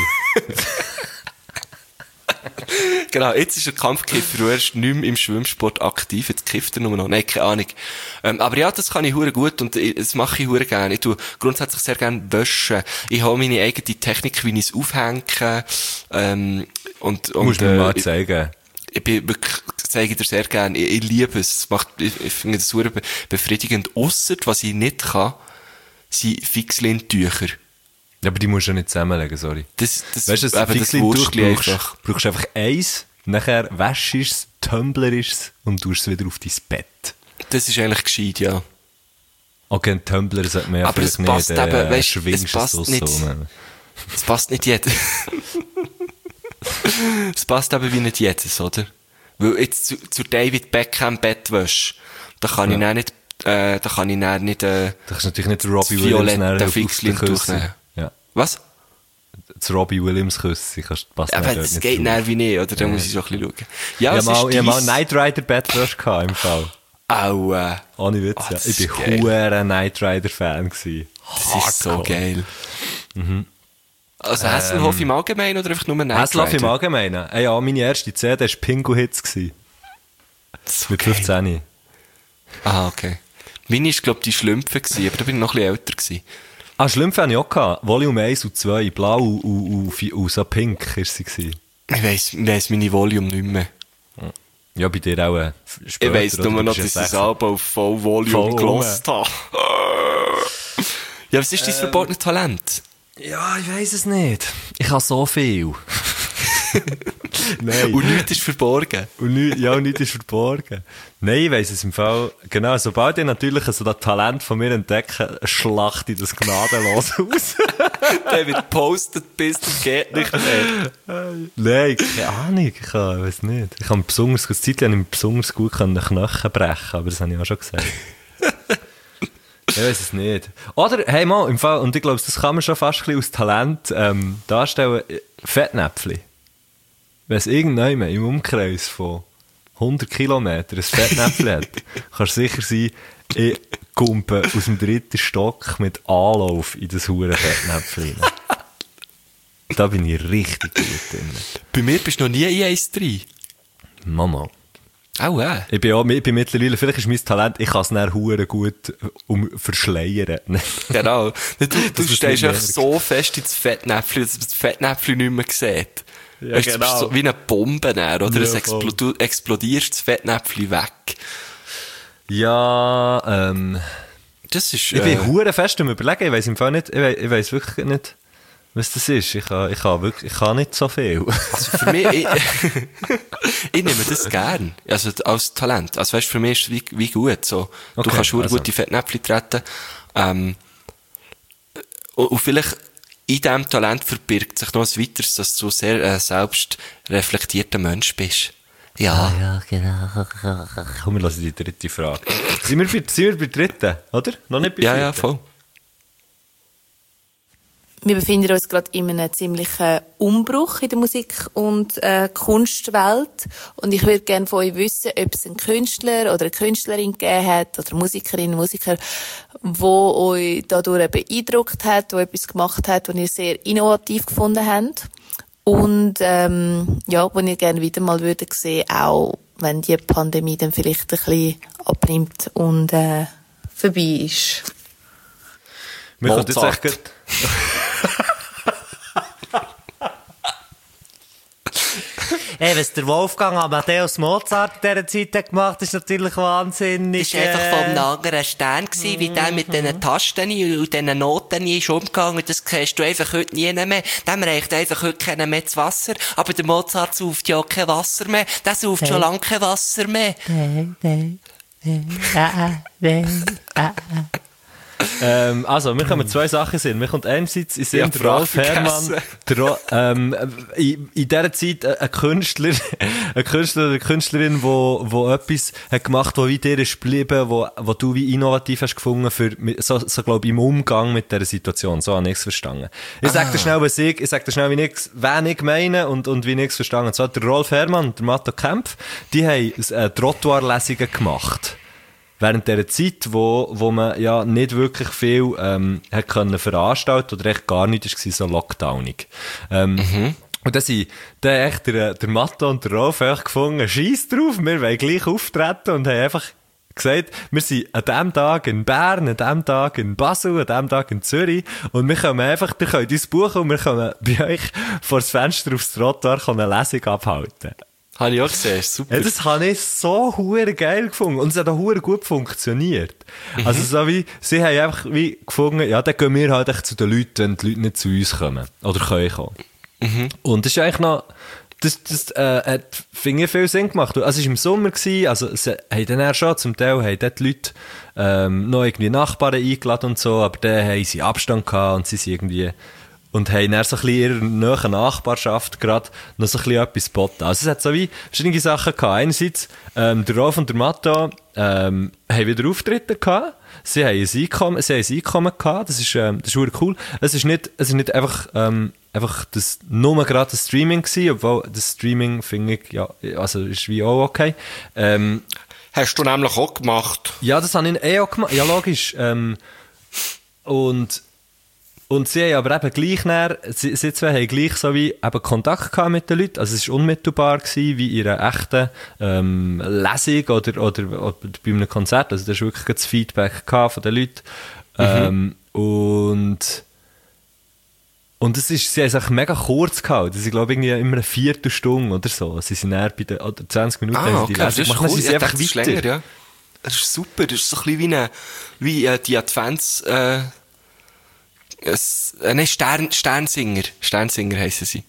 Genau, jetzt ist er Kampfkiffer, er ist nicht mehr im Schwimmsport aktiv, jetzt kifft er nur noch. Nein, keine Ahnung. Ähm, aber ja, das kann ich hure gut und ich- das mache ich hure gerne. Ich tue grundsätzlich sehr gerne waschen. Ich habe meine eigene Technik, wie ich es aufhänge. Ähm, und, und, Musst du mir äh, mal zeigen. ich bin wirklich, zeige dir sehr gerne, ich, ich liebe es, es macht, ich, ich finde das super be- befriedigend, ausser, was ich nicht kann, sind Fixlintücher. Ja, aber die musst du ja nicht zusammenlegen, sorry. Das, das, Weißt du, das eben, das Fixlin-Tuch Wurstli brauchst, einfach. brauchst einfach eins, nachher wäschst du es, tumblerisch es und tust es wieder auf dein Bett. Das ist eigentlich gescheit, ja. Okay, ein Tumbler sollte man ja Aber es vielleicht passt nicht, äh, eben, weisst, schwingst es passt es nicht. so, ne? Es passt nicht jeder. Es passt eben wie nicht jedes, oder? Weil jetzt zu, zu David Beckham Bettwäsche, da kann Ja. ich dann nicht, äh, da kann ich dann nicht, äh, Da kannst du natürlich nicht Robbie das Williams violette nachher auf den Fixlin-Tuch Küssen. nehmen. Ja. Was? Das Robbie Williams Küssen, kannst passt Aber dann dort das nicht geht drauf. dann wie nicht, oder? Da muss ich so ein bisschen schauen. Ja, Ich es habe mal, ist ich hab mal dies. Knight Rider Bettwäsche gehabt, im Fall. Aua. Ohne Witz, Ah, ja. das Ich bin ist geil. huere Knight Rider Fan gewesen. Das ist so Hardcore. geil. Also Hasselhoff im Allgemeinen oder einfach nur Knight Hasselhoff im Rider? Allgemeinen. Äh, ja, meine erste C D war Pingu Hits. gewesen. So Mit geil. fünfzehn. Ah, okay. Meine war, glaube ich, die Schlümpfe gewesen, aber da bin ich noch ein bisschen älter gewesen. Ah, Schlümpfe hatte ich auch gehabt. Volume eins und zwei. Blau und, und, und, und so pink war sie. gewesen. Ich weiss, ich weiss meine Volume nicht mehr. Ja, bei dir auch äh, später. Ich weiss oder? nur Du noch, bist dass ja ich das sechzehn. Album auf Voll Volume Voll gelost habe. Ja, was ist dein verbotenes Talent? Ja, ich weiss es nicht. Ich habe so viel. Nein. Und nichts ist verborgen. Und nicht, ja, nichts ist verborgen. Nein, ich weiss es im Fall. Genau, sobald ich natürlich so das Talent von mir entdecke, schlachte ich das gnadenlos aus. Der wird gepostet, bis das geht nicht mehr. Nein, keine Ahnung. Ich kann, weiß nicht. Ich kann besonders, eine Zeit lang besonders gut Knochen brechen, aber das habe ich auch schon gesagt. Ich weiß es nicht. Oder, hey mal, im Fall, und ich glaube, das kann man schon fast ein bisschen aus Talent ähm, darstellen, Fettnäpfchen. Wenn es irgendjemand im Umkreis von hundert Kilometern ein Fettnäpfchen hat, kannst du sicher sein, ich kumpe aus dem dritten Stock mit Anlauf in das hure Fettnäpfchen rein. Da bin ich richtig gut drin. Bei mir bist du noch nie in eins drin. Mama. Auch, äh. Ich bin auch, ich bin mittlerweile, vielleicht ist mein Talent, ich kann es dann hure gut um verschleiern. Genau. Du, du Das ist stehst nicht einfach so fest ins Fettnäpfchen, dass man das Fettnäpfchen nicht mehr sieht. Ja, Weißt du, genau. das ist so wie eine Bombe, dann, oder? Ja, Es explo du explodierst das Fettnäpfchen weg. Ja, ähm, Das ist, ich bin äh, hure fest am Überlegen, ich weiss im Fall nicht, ich weiss, ich weiss wirklich nicht, was das ist. Ich kann, ich kann wirklich, ich kann nicht so viel. Also für mich, ich, ich nehme das gern. Also als Talent. Also weißt, für mich ist es wie, wie gut. So. Okay, Du kannst also. gut die Fettnäpfchen treten. Ähm, und, und vielleicht in diesem Talent verbirgt sich noch ein weiteres, dass du sehr äh, selbstreflektierter Mensch bist. Ja. Ja, genau. Komm, wir lassen die dritte Frage. sind, wir bei, sind wir bei der dritten, oder? Noch nicht bei der Ja, ja, vierten? voll. Wir befinden uns gerade in einem ziemlichen Umbruch in der Musik- und äh, Kunstwelt. Und ich würde gerne von euch wissen, ob es einen Künstler oder eine Künstlerin gegeben hat, oder Musikerinnen und Musiker, wo euch dadurch beeindruckt hat, wo etwas gemacht hat, was ihr sehr innovativ gefunden habt. Und ähm, ja, wo ihr gerne wieder mal würdet sehen, auch wenn die Pandemie dann vielleicht ein bisschen abnimmt und äh, vorbei ist. Wir können jetzt Mozart. echt... Hey, was der Wolfgang Amadeus Mozart in dieser Zeit hat gemacht, ist natürlich wahnsinnig. Das war einfach von einem anderen Stern gewesen, wie der mit diesen Tasten und diesen Noten ist umgegangen. Das kennst du einfach heute nie mehr. Dem reicht einfach heute keiner mehr das Wasser. Aber der Mozart sauft ja auch kein Wasser mehr. Der sauft schon lange kein Wasser mehr. Ähm, also, mir kommen zwei Sachen in den Sinn. Mir kommt einerseits in den Sinn, Ja, der Rolf Frage Herrmann, vergessen. der Ro ähm, in, in dieser Zeit ein Künstler, ein Künstler oder eine Künstlerin, wo, wo etwas hat gemacht, wo wie dir ist geblieben, wo, wo du wie innovativ hast gefunden, für, so, so glaube ich, im Umgang mit dieser Situation. So habe ich es verstanden. Ich sag dir schnell, was ich, ich sag dir schnell, wie ich, wen ich meine und, und wie ich es verstanden habe. So, der Rolf Herrmann und der Matto Kempf, die haben äh, Trottoir-Lesungen gemacht. Während dieser Zeit, wo, wo man ja nicht wirklich viel ähm, hat können veranstalten oder echt gar nicht, war so lockdownig. Ähm, Mhm. Und dann sind dann echt der, der Matto und der Rolf einfach gefunden, scheiss drauf, wir wollen gleich auftreten und haben einfach gesagt, wir sind an diesem Tag in Bern, an diesem Tag in Basel, an diesem Tag in Zürich und wir können einfach, ihr könnt uns buchen und wir können bei euch vor das Fenster aufs Trottoir eine Lesung abhalten. Habe ich auch gesehen, ist super. Ja, das habe ich so hure geil gefunden. Und es hat auch hure gut funktioniert. Mhm. Also so wie, sie haben einfach wie gefunden, ja, dann gehen wir halt echt zu den Leuten, wenn die Leute nicht zu uns kommen. Oder können kommen. Mhm. Und das ist eigentlich noch, das, das, äh, hat, finde ich, viel Sinn gemacht. Also es war im Sommer gewesen, also sie haben dann auch schon, zum Teil haben dort die Leute, ähm, noch irgendwie Nachbarn eingeladen und so, aber dann haben sie Abstand gehabt und sie sind irgendwie, und haben dann so ein bisschen in ihrer nahen Nachbarschaft gerade noch so ein bisschen etwas geboten. Also es hat so wie verschiedene Sachen gehabt. Einerseits, ähm, der Rolf und der Matto, ähm, haben wieder Auftritte gehabt. Sie haben ein Einkommen, sie haben ein Einkommen gehabt. Das ist, ähm, das ist wirklich cool. Es ist nicht, es ist nicht einfach, ähm, einfach das, nur gerade das Streaming gewesen, obwohl das Streaming finde ich, ja, also ist wie auch okay. Ähm, Hast du nämlich auch gemacht. ja, das habe ich eh auch gemacht. Ja, logisch. Ähm, und, Und sie haben aber eben gleich näher, sie, sie zwei haben gleich so wie eben Kontakt gehabt mit den Leuten. Also es war unmittelbar gewesen, wie in einer echten ähm, Lesung oder, oder, oder bei einem Konzert. Also da ist wirklich das Feedback gehabt von den Leuten. Mhm. Ähm, und und es ist, sie haben es auch mega kurz gehalten. Sie glaube irgendwie immer eine Viertelstunde oder so. Sie sind näher bei den, oder zwanzig Minuten haben Ah, sie okay, die das Lesung ist gemacht. cool. Dann sind sie Ich einfach dachte, das ist weiter. länger, ja. Das ist super. Das ist so ein bisschen wie, eine, wie äh, die Advents... Äh, es, äh, nein, Stern, Sternsinger. Sternsinger heissen sie.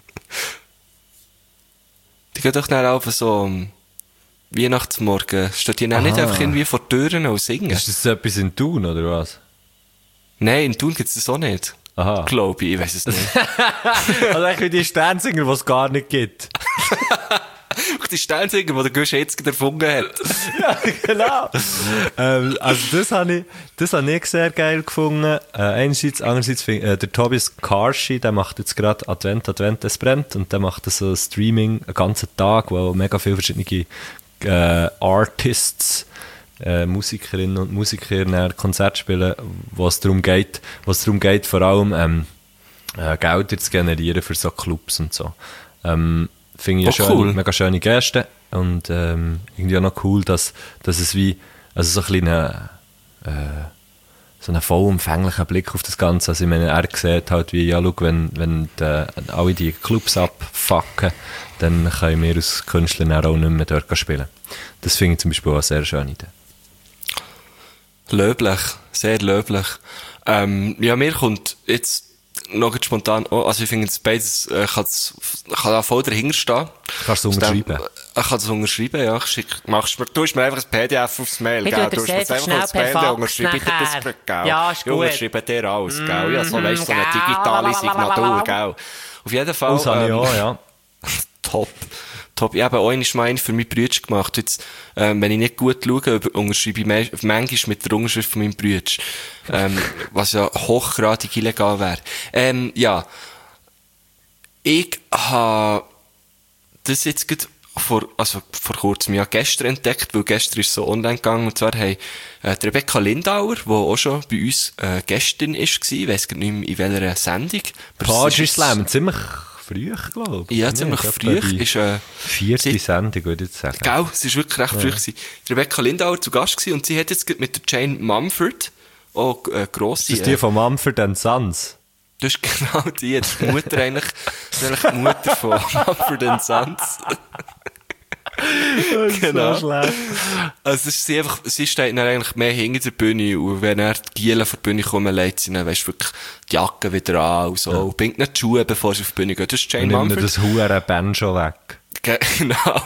Die gehen doch dann auf so um Weihnachtsmorgen. Steht die dann nicht Aha. einfach irgendwie vor Türen und singen? Ist das etwas in Thun, oder was? Nein, in Thun gibt es das auch nicht. Aha. Glaube ich, ich weiß es nicht. Also eigentlich wie die Sternsinger, die es gar nicht gibt. Die Sternsinger, die der Gusch jetzt erfunden hat. Ja, genau. ähm, also das habe ich, das habe ich sehr geil gefunden. Äh, einerseits, andererseits find, äh, der Tobias Karshi, der macht jetzt gerade Advent, Advent, es brennt und der macht so Streaming einen ganzen Tag, wo mega viele verschiedene äh, Artists, äh, Musikerinnen und Musiker ein Konzert spielen, wo es darum geht, wo es darum geht, vor allem ähm, äh, Gelder zu generieren für so Clubs und so. Ähm, finde ich Oh, eine schöne, cool. mega schöne Geste. Und ähm, irgendwie auch noch cool, dass, dass es wie, also so ein kleiner, äh, so einen vollumfänglichen Blick auf das Ganze. Also ich meine, er sieht halt wie, ja, schau, wenn, wenn die, alle die Clubs abfucken, dann können wir als Künstler dann auch nicht mehr dort spielen. Das finde ich zum Beispiel auch eine sehr schöne Idee. Löblich, sehr löblich. Ähm, ja, mir kommt jetzt noch ganz spontan, oh, also ich finde es beides, äh, ich kann es- ich kann da voll dahinter stehen. Kannst du Aus dem- unterschreiben? Ich kann es unterschreiben, ja. Ich schick, machst mir, du hast mir einfach ein P D F aufs Mail, Ich gell? tu Du dir hast mir einfach einfach aufs schnell Mail, per dann Fax unterschreibe ich dir das nachher. zurück, gell? Ja, ist Ich gut. unterschreibe dir alles, gell? Ja, so weißt du, so eine gell. digitale Signatur, gell? Auf jeden Fall. Das habe ich ähm, auch, ja. Top. Top. Ich habe auch einmal mal einen für meinen Bruder gemacht. Jetzt, ähm, wenn ich nicht gut schaue, über- unterschreibe ich me- manchmal mit der Unterschrift von meinem Bruder. Ähm, was ja hochgradig illegal wäre. Ähm, ja. Ich habe das jetzt gerade vor, also vor kurzem, ja, gestern entdeckt, weil gestern ist so online gegangen, und zwar haben, äh, die Rebecca Lindauer, die auch schon bei uns, äh, Gästin ist gewesen, ich weiss gar nicht mehr in welcher Sendung. aber es Poetry ist- Slam, ziemlich früh, glaube ich. Ja, Nicht? ziemlich Etwa früh die ist, äh, vierte sie- Sendung, würde ich jetzt sagen. Gell, es war wirklich recht früh gewesen. Die Rebecca Lindauer zu Gast gewesen, und sie hat jetzt gerade mit der Jane Mumford, auch, äh, grosse, Das ist die von Mumford and Sons. das ist genau die, die Mutter eigentlich, das ist eigentlich die Mutter von Mumford and Sons. Genau. So schlecht. Also, es ist sie einfach, sie steht dann eigentlich mehr hinter der Bühne, und wenn er die Gielen vor die Bühne kommen, legt sie dann, weisst du, wirklich die Jacke wieder an und so, und bindet nicht die Schuhe, bevor sie auf die Bühne geht. Das ist Jane Und nimm Mumford. das hure Banjo weg. Ge- Genau.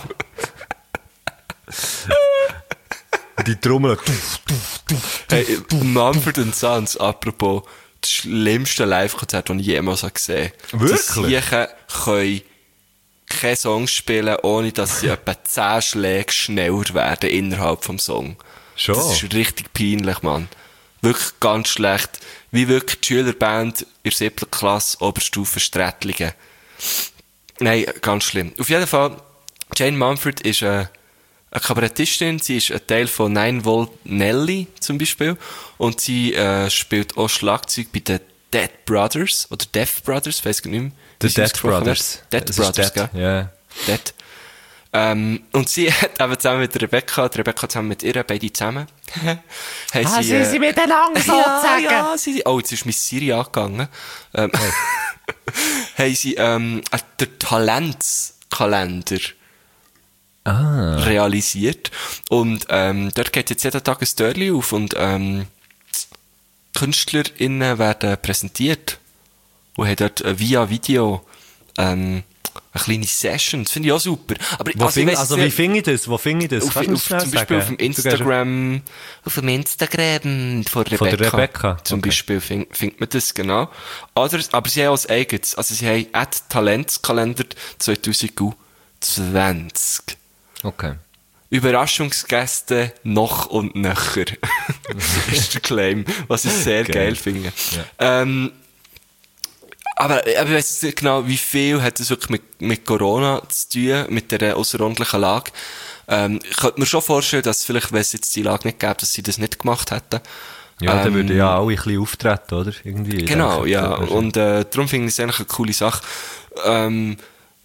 Die Trommel. Hey, Mumford and Sons, apropos, das schlimmste Live-Konzert, das ich jemals gesehen habe. Wirklich? Die Siechen können keine Songs spielen, ohne dass sie etwa zehn Schläge schneller werden innerhalb vom Song. Schon? Das ist richtig peinlich, Mann. Wirklich ganz schlecht. Wie wirklich die Schülerband in der siebten Klasse, Oberstufe Strättlingen. Nein, ganz schlimm. Auf jeden Fall, Jane Mumford ist äh, eine Kabarettistin, sie ist ein Teil von Nine Volt Nelly zum Beispiel, und sie äh, spielt auch Schlagzeug bei den Dead Brothers, oder Deaf Brothers, weiss ich nicht mehr. The wie sie Dead ausgesprochen Brothers. wird. Dead Es ist Brothers, Dead, gell? ja. Dead. Ähm, und sie hat eben zusammen mit der Rebecca, die Rebecca zusammen mit ihr, beide zusammen, haben Ah, sie, sie äh, sind miteinander ja, sozusagen. ja, sie, oh, jetzt ist mein Siri angegangen. Ähm, haben sie, ähm, äh, den Talentskalender Ah. realisiert. Und, ähm, dort geht jetzt jeden Tag ein Törli auf, und, ähm, KünstlerInnen werden präsentiert. Und haben dort äh, via Video, ähm, eine kleine Session. Das finde ich auch super. Aber, Wo ich find, weiss also nicht- wie finde ich das? Wo finde ich das? auf, Kannst du mir auf, schnell zum Beispiel sagen? auf dem Du gehst- Instagram, Auf dem Instagram von Rebecca. Von der Rebecca. zum Okay. Beispiel findet find man das, genau. Oder, aber sie haben auch ein eigenes, also sie haben at Talentskalender zwanzig zwanzig. Okay. Überraschungsgäste noch und nöcher. ist der Claim, was ich sehr Geil. geil finde. Ähm, aber, aber ich weiss nicht genau, wie viel hat das wirklich mit, mit Corona zu tun, mit der außerordentlichen Lage. Ähm, ich könnte mir schon vorstellen, dass vielleicht, wenn es jetzt die Lage nicht gäbe, dass sie das nicht gemacht hätten. Ja, dann Ähm, würden ja alle ein bisschen auftreten, oder? Irgendwie. Ich Genau, denke, ja. das ist- Und äh, darum finde ich es eigentlich eine coole Sache. Ähm,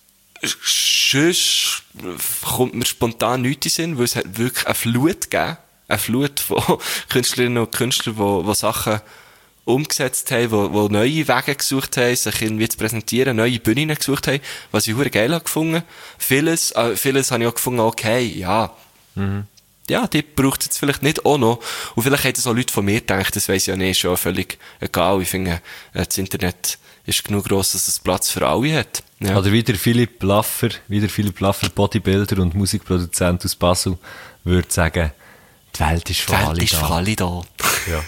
sonst kommt mir spontan nichts in den Sinn, weil es hat wirklich eine Flut gegeben. Eine Flut von Künstlerinnen und Künstlern, die, die Sachen umgesetzt haben, die, die neue Wege gesucht haben, sich irgendwie zu präsentieren, neue Bühnen gesucht haben, was ich verdammt geil habe gefunden. Vieles, äh, vieles habe ich auch gefunden, okay, ja. Ja, die braucht es jetzt vielleicht nicht auch noch. Und vielleicht haben das auch Leute von mir gedacht, das weiss ich ja nicht, ist ja völlig egal. Ich finde, äh, das Internet ist genug gross, dass es Platz für alle hat. Ja. Oder wie der Philipp Laffer, wie der Philipp Laffer, Bodybuilder und Musikproduzent aus Basel, würde sagen, die Welt ist für Die alle Welt ist da. für alle da. Ja.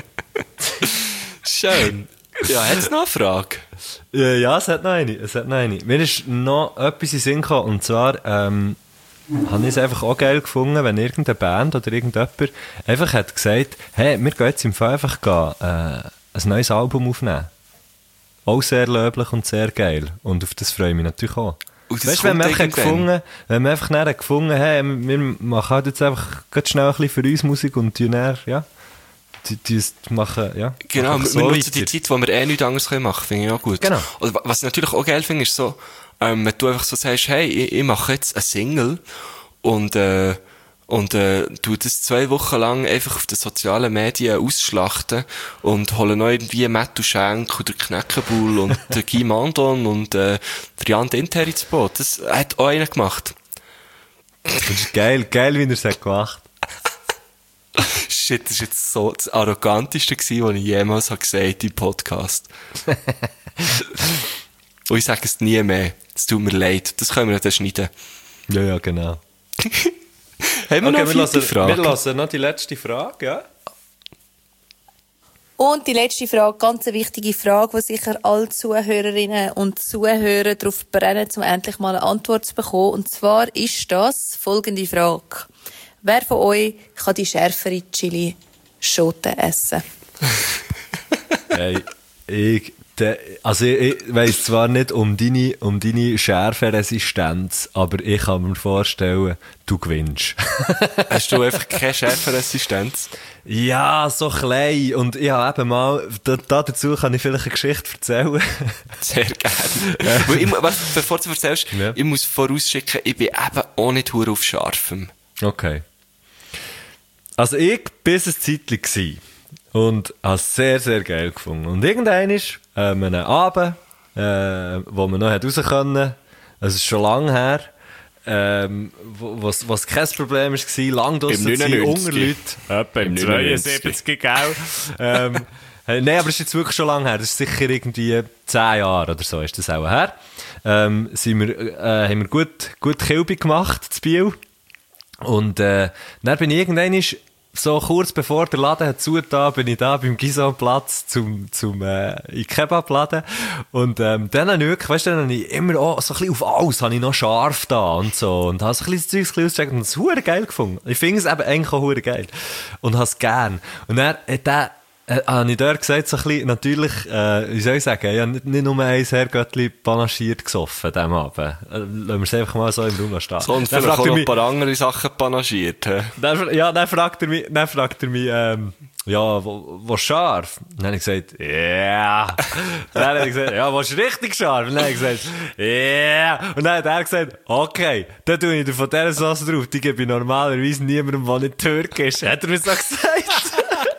Schön. Ja, hat's noch eine Frage? Ja, ja, es hat noch eine. Es hat noch eine. Mir ist noch etwas in den Sinn gekommen, und zwar ähm, habe ich es einfach auch geil gefunden, wenn irgendeine Band oder irgendjemand einfach hat gesagt, hey, wir gehen jetzt im Fall einfach gehen, äh, ein neues Album aufnehmen. Auch sehr löblich und sehr geil. Und auf das freue ich mich natürlich auch. Und das Weißt du, wenn kommt wir einfach irgendwann. gefunden, wenn wir einfach nachher gefunden haben, wir machen halt jetzt einfach ganz schnell ein bisschen für uns Musik und tun dann, ja, die, die machen, ja. Genau, machen wir, so wir nutzen weiter. die Zeit, wo wir eh nichts anderes machen können, finde ich auch gut. Genau. Und wa- was ich natürlich auch geil finde, ist so, ähm, wenn du einfach so sagst, hey, ich, ich mache jetzt eine Single und, äh, und, äh, tu das zwei Wochen lang einfach auf den sozialen Medien ausschlachten und hole noch irgendwie Matthew Schenk oder Kneckebull und den Guy Mandon und, äh, der Jan Dinter ins Boot. Das hat auch einer gemacht. Das ist geil, geil, wie er es hat gemacht. Shit, das war jetzt so das Arroganteste gewesen, was ich jemals habe gesagt im Podcast. Und ich sage es nie mehr. Es tut mir leid. Das können wir dann schneiden. Ja, ja, genau. Haben wir noch eine wir vierte lassen, Frage? wir lassen noch die letzte Frage, ja? Und die letzte Frage, ganz eine wichtige Frage, die sicher alle Zuhörerinnen und Zuhörer darauf brennen, um endlich mal eine Antwort zu bekommen. Und zwar ist das folgende Frage. Wer von euch kann die schärfere Chili-Schote essen? Hey, ich, de, also ich, ich weiss zwar nicht um deine, um deine Schärferesistenz, aber ich kann mir vorstellen, du gewinnst. Hast du einfach keine Schärferesistenz? Ja, so klein. Und ich habe eben mal, da, da dazu kann ich vielleicht eine Geschichte erzählen. Sehr gerne. Weil ich, was, bevor du erzählst, Ja. ich muss vorausschicken, ich bin eben auch nicht hure auf Scharfem. Okay. Also ich war ein Zeitchen gsi und habe es sehr, sehr geil gefunden. Und irgendwann ist ähm, ein Abend, äh, wo man noch hat raus können, es ist schon lange her, ähm, wo- was, was kein Problem war, lang draussen Im zu sein, neunundneunzig. unter Leuten. Etwa Im zweiundsiebzig, gell? ähm, äh, Nein, aber es ist jetzt wirklich schon lange her. Das ist sicher irgendwie zehn Jahre oder so ist das auch her. Ähm, sind wir, äh, haben wir gut, gut Kilby gemacht, zu Biel. Und äh, dann bin ich irgendwann, so kurz bevor der Laden hat zugetan, bin ich da beim Gisonplatz zum, zum äh, in den Kebabladen. Und ähm, dann habe ich wirklich, weißt du, dann habe ich immer auch so ein bisschen auf alles, habe ich noch scharf da und so. Und habe so ein bisschen das Zeug ausgecheckt und es verdammt geil gefunden. Ich finde es eben eigentlich auch verdammt geil. Und habe es gern. Und dann hat der Äh, habe ich dort gesagt, so ein bisschen, natürlich, äh, wie soll ich sagen, ich habe nicht, nicht nur ein Herrgöttli panaschiert gesoffen, dem Abend. Äh, lassen wir es einfach mal so im Raum stehen. So, und Dann vielleicht fragt auch er noch ein mich- paar andere Sachen panaschiert. hä? dann, ja, dann fragt er mich, dann fragt er mich, ähm, ja, wo, wo scharf? Dann habe ich gesagt, ja. Yeah. Dann habe ich gesagt, ja, wo ist richtig scharf? Und dann habe ich gesagt, ja. Yeah. Und dann hat er gesagt, okay, dann tue ich dir von dieser Sauce drauf, die gebe ich normalerweise niemandem, der nicht Türk ist. Hat er mir so gesagt.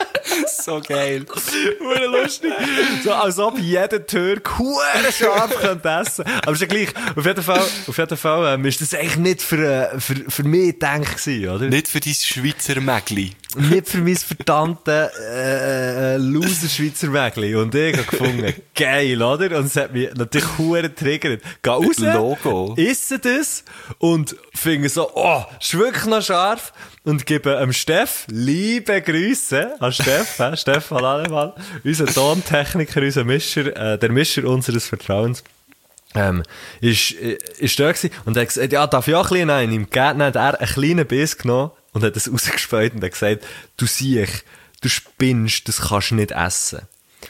So geil. Hure lustig. So, als ob jeder Türk hure scharf könnte essen. Aber ist ja gleich, auf jeden Fall, auf jeden Fall, ähm, ist das eigentlich nicht für, äh, für, für mich gedacht gewesen, oder? Nicht für dein Schweizer Mägli. Nicht für mein verdammte, äh, äh, loser Schweizer Mägli. Und ich habe gefunden, geil, oder? Und es hat mich natürlich hure getriggert. Geh raus, Logo. esse das und finde so, oh, ist wirklich noch scharf. Und gebe dem Steff liebe Grüße an Steff, äh, Stefan Allemann, unser Tontechniker, unser Mischer, äh, der Mischer unseres Vertrauens. Ähm, ist, äh, ist da gewesen und er hat gesagt, ja, darf ich auch ein bisschen nein, im Gärtner hat er einen kleinen Biss genommen und hat das rausgespäut und hat gesagt, du siehst, du spinnst, das kannst du nicht essen.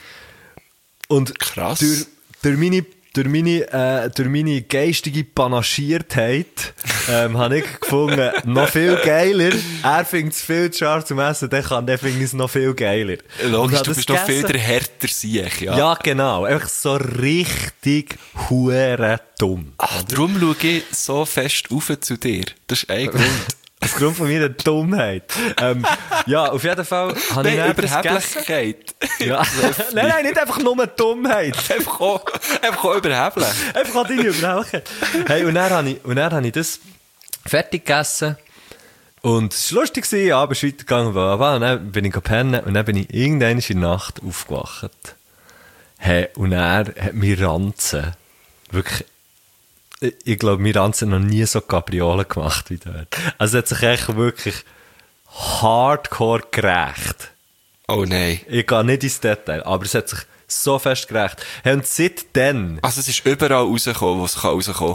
Und Krass. durch, durch meine, durch meine, äh, durch meine geistige Panaschiertheit, ähm, habe ich gefunden, noch viel geiler. Er findet es viel zu scharf zum Essen, dann kann, dann finde ich es noch viel geiler. Und Logisch, habe du das bist noch viel gegessen. der härter Sieg, ja. Ja, genau. Einfach so richtig hure dumm. Ach, darum schaue ich so fest auf zu dir. Das ist ein Grund. Aufgrund von meiner Dummheit. Ähm, ja, auf jeden Fall habe ich Nein, dann das gegessen. Überheblichkeit. Ja. Nein, nein, nicht einfach nur Dummheit. Einfach auch, einfach auch überheblich. Einfach an deine Überhauchen. Hey, und dann habe ich, und dann habe ich das fertig gegessen. Und es war lustig, ja, aber es ist weitergegangen. Und dann bin ich gepennt und dann bin ich irgendwann in der Nacht aufgewacht. Hey, und er hat mich Ranzen. Wirklich, ich, ich glaube, mir Ranzen noch nie so Kapriolen gemacht wie dort. Also, es hat sich echt wirklich hardcore gerecht. Oh nein. Ich gehe nicht ins Detail, aber es hat sich so fest gerecht. Hey, und seitdem, Also es ist überall rausgekommen, wo es kann rauskommen.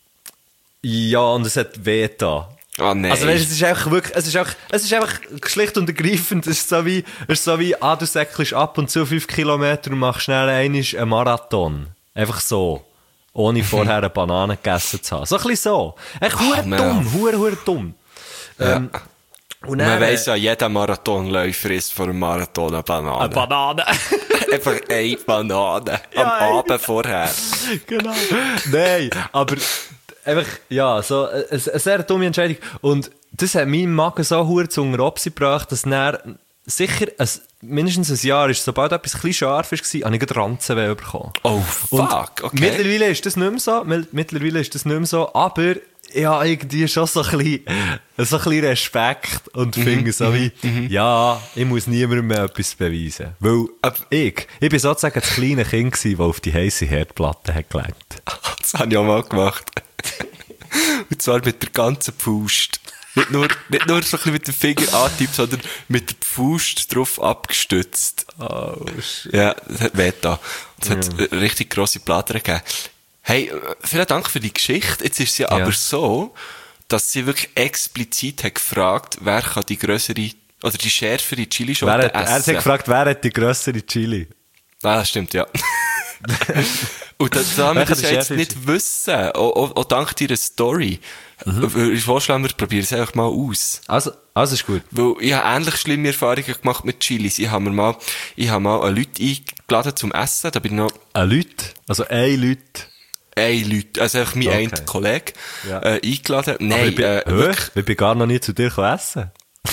ja, und es hat weh da. Ah nein. Also weißt, es ist einfach wirklich, es ist einfach, es ist einfach schlicht und ergreifend, es ist so wie, es ist so wie, ah, du säckelst ab und zu fünf Kilometer und machst schnell einmal einen Marathon. Einfach so. Ohne vorher eine Banane gegessen zu haben. So ein bisschen so. Echt hure man. dumm, hure, hure dumm. Ähm, Und Man dann, weiss ja, jeder Marathonläufer isst vor einem Marathon eine Banane. eine Banane. Einfach eine Banane. Ja, am Abend vorher. Genau. Nein, aber einfach, ja, so, eine, eine sehr dumme Entscheidung. Und das hat meinen Magen so hure zu unter Opsi gebracht, dass dann sicher ein, mindestens ein Jahr ist, sobald etwas ein bisschen scharf war, habe ich gerade Ranzenweh bekommen. Oh, fuck, okay. Mittlerweile ist das nicht mehr so, mittlerweile ist das nicht mehr so, aber ja, irgendwie schon so ein bisschen, so ein bisschen Respekt und Mhm, finde so wie, mhm. ja, ich muss niemandem mehr etwas beweisen. Weil ich, ich bin sozusagen das kleine Kind gewesen, das auf die heisse Herdplatte hat gelenkt. Das habe ich auch mal gemacht. Und zwar mit der ganzen Faust. Nicht nur, nicht nur so ein bisschen mit dem Finger antippt, sondern mit der Faust drauf abgestützt. Oh, shit. Ja, das hat weh da. Es hat ja. richtig grosse Platten gegeben. Hey, vielen Dank für die Geschichte. Jetzt ist es ja, ja aber so, dass sie wirklich explizit hat gefragt, wer kann die grössere, oder die schärfere Chilischote essen. Er hat gefragt, wer hat die grössere Chili? Ah, das stimmt, ja. Und das, da wir das ja jetzt nicht wissen, auch, auch, auch dank deiner Story, mhm. würde ich vorschlagen, wir probieren es einfach mal aus. Also, also ist gut. Weil ich habe ähnlich schlimme Erfahrungen gemacht mit Chilis. Ich habe mir mal, ich habe mal eine Leute eingeladen zum Essen, da bin ich noch... Eine Leute? Also ein Leute? Ein Leute, also einfach mein okay. ein Kollege, ja. äh, eingeladen. Nein, ich bin, äh, wirklich? Ich bin gar noch nie zu dir essen.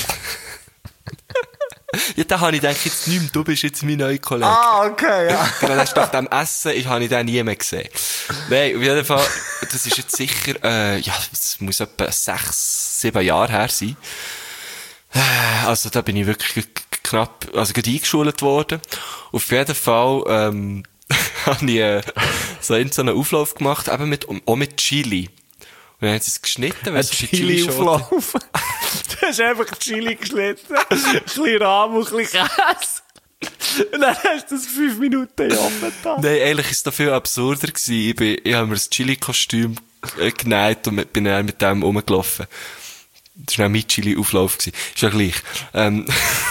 Ja, da habe ich gedacht, jetzt nicht mehr, du bist jetzt mein neuer Kollege. Ah, okay, ja. Genau, das nach dem Essen, ich habe ich den nie mehr gesehen. Nein, auf jeden Fall, das ist jetzt sicher, äh, ja, das muss etwa sechs, sieben Jahre her sein. Also, da bin ich wirklich knapp, also gerade eingeschult worden. Auf jeden Fall, ähm, habe ich, äh, so einen, so einen Auflauf gemacht, eben mit, auch mit Chili. Und dann haben sie es geschnitten, weil es ist Chili-Auflauf. Du hast einfach Chili geschnitten, ein bisschen Rahm und ein bisschen Käse. Und dann hast du das fünf Minuten in den Ofen getan. Nein, eigentlich war es da viel absurder gewesen. Ich, bin, ich habe mir ein Chili-Kostüm genäht und bin dann mit dem rumgelaufen. Das war auch mein Chili-Auflauf gewesen. Ist ja gleich. Ähm.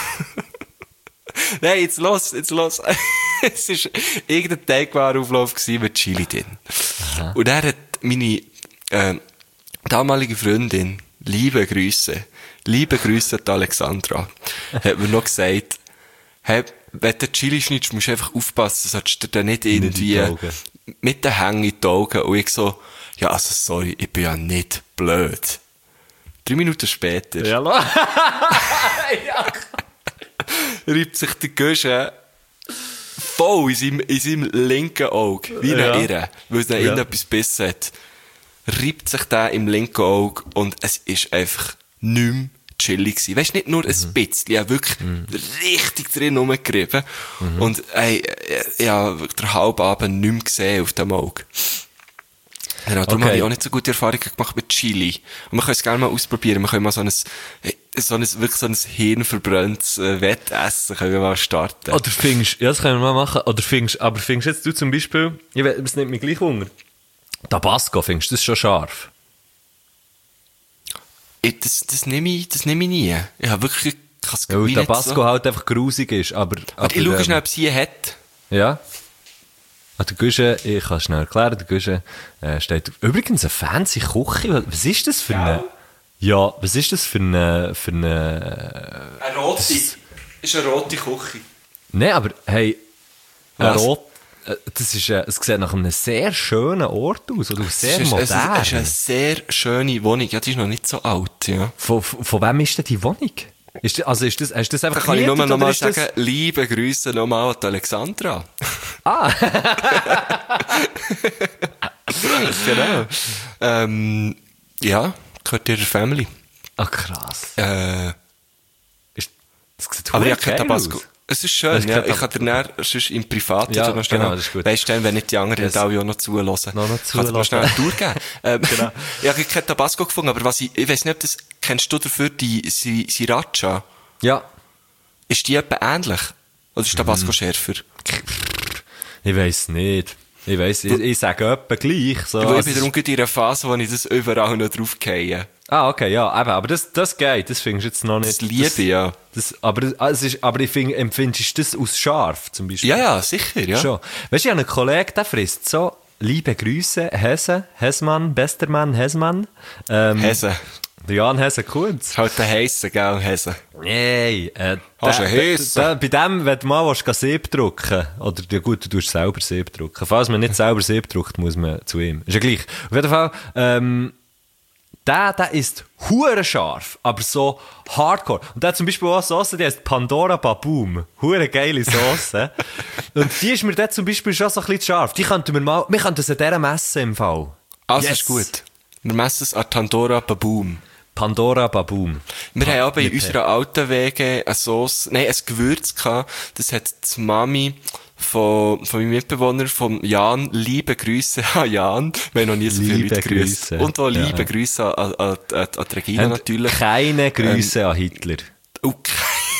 Nein, jetzt los, jetzt los. Es war irgendein Teigwarenauflauf mit Chili drin. Aha. Und er hat meine, äh, damalige Freundin, liebe Grüße, liebe Grüße an Alexandra, hat mir noch gesagt, hey, wenn du Chili schneidest, musst du einfach aufpassen, sollst du dir nicht irgendwie nicht mit den Hängen in die Augen. Und ich so, ja, also sorry, ich bin ja nicht blöd. Drei Minuten später ja, ja. reibt sich der Gösche voll in seinem, in seinem linken Auge, wie eine ja. Irre, weil es ja. innen etwas Biss hat. Reibt sich der im linken Auge und es ist einfach nicht mehr chillig gewesen. Weisst, nicht nur ein mhm. bisschen, ich habe wirklich mhm. richtig drin rumgerieben. Mhm. Und, ey, ich habe den halben Abend nicht mehr gesehen auf dem Auge. Genau, darum okay. habe ich auch nicht so gute Erfahrungen gemacht mit Chili. Und wir können es gerne mal ausprobieren. Wir können mal so ein, so ein, wirklich so ein hirnverbranntes Wettessen können wir mal starten. Oder findest, ja, das können wir mal machen. Oder findest, aber findest jetzt du zum Beispiel, ich weiß, es nimmt mich gleich Hunger. Tabasco, findest du das schon scharf? Ich, das, das nehme ich, das nehme ich nie. Ich habe wirklich, ich has Weil Tabasco so. halt einfach grusig ist, aber... aber ich schaue ähm, schnell, ob sie hat. Ja. Ah, der Guschen, ich kann es schnell erklären, der Guschen äh, steht... Übrigens eine fancy Küche, was ist das für eine... Ja, was ist das für eine... Für eine, eine rote. Das ist, ist eine rote Küche. Nein, aber hey... Eine rote... Das ist, äh, es sieht nach einem sehr schönen Ort aus, oder sehr ist, modern. Es ist eine sehr schöne Wohnung, ja, die ist noch nicht so alt, ja. Von, von, von wem ist denn die Wohnung? Ist, also ist das, hast du das einfach da kann ich nur noch mal sagen, das... liebe Grüße nochmal an Alexandra. Ah! Genau. Ähm, ja, gehört ihrer Family. Ach, krass. Äh, ist, das sieht aber ich habe kein Tabasco. Aus. Es ist schön, ja. Ich kann dir näher, sonst im Privat ja, noch schnell, genau, das ist gut. Weißt du, wenn nicht die anderen yes. auch noch zulassen. Noch, noch zulassen. Kann dir noch schnell eine Tour geben. ähm, genau. Ich habe kein Tabasco gefunden, aber was ich, ich weiss nicht, ob das, kennst du dafür die Sriracha? Ja. Ist die etwa ähnlich? Oder ist Tabasco mhm. schärfer? Ich weiss nicht. Ich weiss, ich, ich sage etwa gleich. So. Ich bin darum in einer Phase, wo ich das überall noch draufgehe. Ah, okay, ja, eben, aber das, das geht, das findest du jetzt noch nicht. Das liebe ich, ja. Das, aber, es ist, aber ich finde, empfindest du das aus scharf, zum Beispiel? Ja, ja, sicher, ja. Schon. Weißt du, ich habe einen Kollegen, der frisst so, liebe Grüße, Hesse, Hessmann, bester Mann, Hessmann. Ähm, Hesse. Der Jan Hesse-Kunz. Halt der Heisse, gell, Hesse. Nee, äh, Hast du einen Hesse? der- der- bei dem, wenn du mal willst, Sieb drucken oder ja gut, du tust selber Sieb drucken. Falls man nicht selber Sieb druckt, muss man zu ihm. Ist ja gleich. Auf jeden Fall, ähm, der, der ist hure scharf, aber so hardcore. Und der hat zum Beispiel auch eine Sauce, die heißt Pandora Baboom. Hure geile Sauce. Und die ist mir dort zum Beispiel schon so ein bisschen zu scharf. Die könnten wir mal, wir könnten sie an dieser messen im Fall. Also Yes. ist gut. Wir messen es an Pandora Baboom. Pandora Baboom. Wir haben aber in Mit unserer alten Wege eine Sauce, nein, ein Gewürz gehabt. Das hat die Mami von, von meinem Mitbewohner, von Jan, liebe Grüße an Jan. Wir haben noch nie so viele Liebe Leute gegrüßt. Grüße. Und auch liebe Ja. Grüße an, an, an, an die Regina Habt natürlich. Keine Grüße an Hitler. Okay.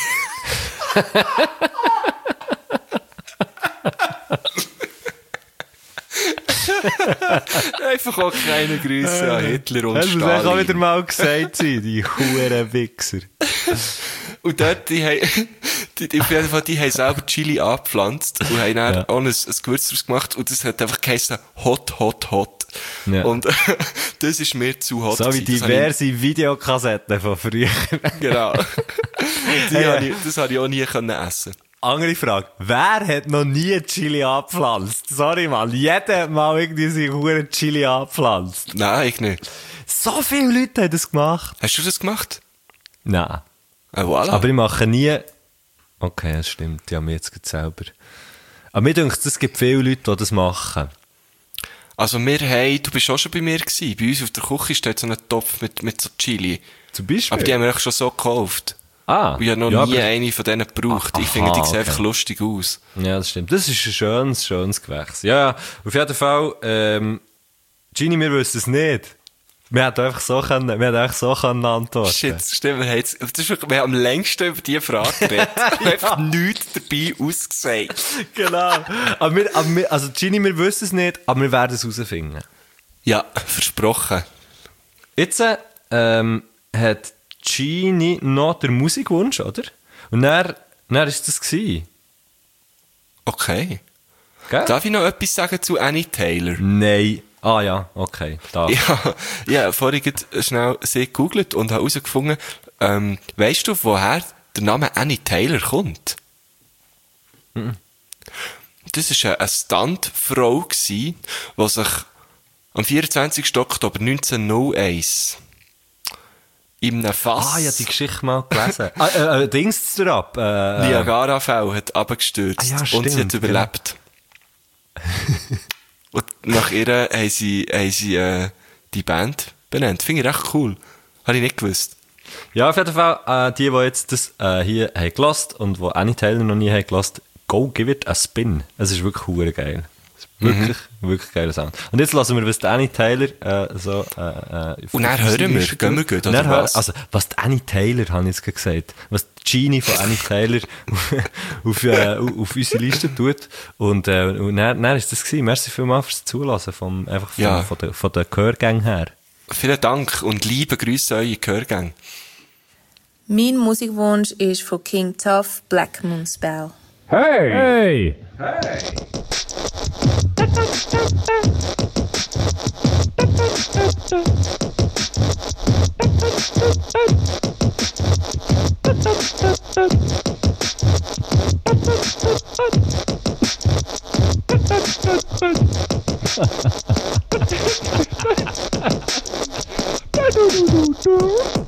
Einfach auch keine Grüße an Hitler und Das muss eigentlich auch Stalin. wieder mal gesagt sein, die huren Wichser. Und dort, die haben, die, die, auf jeden Fall, die haben selber Chili angepflanzt und haben dann Ja. auch ein, ein Gewürz daraus gemacht und das hat einfach geheißen Hot, Hot, Hot. Ja. Und das ist mir zu hot. So wie gewesen. Das habe diverse Videokassetten von früher. ich- Genau. Die Ja. habe ich, das habe ich auch nie können essen. Andere Frage. Wer hat noch nie Chili angepflanzt? Sorry, Mann. Jeder hat mal irgendwie seine huren Chili angepflanzt. Nein, ich nicht. So viele Leute haben das gemacht. Hast du das gemacht? Nein. Ah, voilà. Aber ich mache nie... Okay, das stimmt. Die haben mir jetzt gerade selber... Aber mir denkt, es gibt viele Leute, die das machen. Also wir haben, du bist auch schon bei mir gewesen. Bei uns auf der Küche steht so ein Topf mit, mit so Chili. Zum Beispiel? Aber die haben wir auch schon so gekauft. Ah. Und ich habe noch ja, nie aber- eine von denen gebraucht. Ah, ich finde, die aha, sehen okay. einfach lustig aus. Ja, das stimmt. Das ist ein schönes, schönes Gewächs. Ja, ja. Auf jeden Fall, ähm, Gini, wir wissen es nicht. Wir hätten einfach so können, wir hätten einfach so können antworten. Shit, stimmt, wir haben, jetzt, das ist wirklich, wir haben am längsten über diese Frage geredet. Wir haben einfach nichts dabei ausgesagt. Genau. Aber wir, aber wir, also Gini, wir wissen es nicht, aber wir werden es herausfinden. Ja, versprochen. Jetzt, ähm, hat Gini noch den Musikwunsch, oder? Und dann, dann ist das gewesen. Okay. Gell? Darf ich noch etwas sagen zu Annie Taylor? Nein. Ah ja, okay. Da. Ja, ja, vorhin gerade schnell sie gegoogelt und habe herausgefunden, ähm, weisst du, woher der Name Annie Taylor kommt? Mhm. Das war eine Stuntfrau, die sich am vierundzwanzigsten Oktober neunzehnhunderteins in einem Fass Ah, ja, die Geschichte mal gelesen. ah, äh, äh, Dings ab. Äh, äh, Niagara-Fell hat abgestürzt Ah, ja, und sie hat stimmt, überlebt. Und nach ihr haben sie, haben sie äh, die Band benannt. Finde ich recht cool. Habe ich nicht gewusst. Ja, auf jeden Fall, äh, die, die jetzt das äh, hier haben gelost und die Annie Taylor noch nie haben gelost, go give it a spin. Es ist wirklich hure geil. Es ist wirklich, Mhm. wirklich geiler Sound. Und jetzt lassen wir, was die Annie Taylor äh, so... Äh, äh, Und dann hören wir, gehen wir gut, Und oder dann hören- was? Also, was die Annie Taylor, habe ich jetzt gerade gesagt, was die Gini von Annie Taylor auf, äh, auf unsere Liste tut. Und, äh, und dann, dann ist das gewesen. Merci vielmals fürs Zulassen, vom, einfach von, Ja. von der, von der Gehörgänge her. Vielen Dank und liebe Grüße an eure Gehörgänge. Mein Musikwunsch ist von King Tough, Black Moon Spell. Hey! Hey!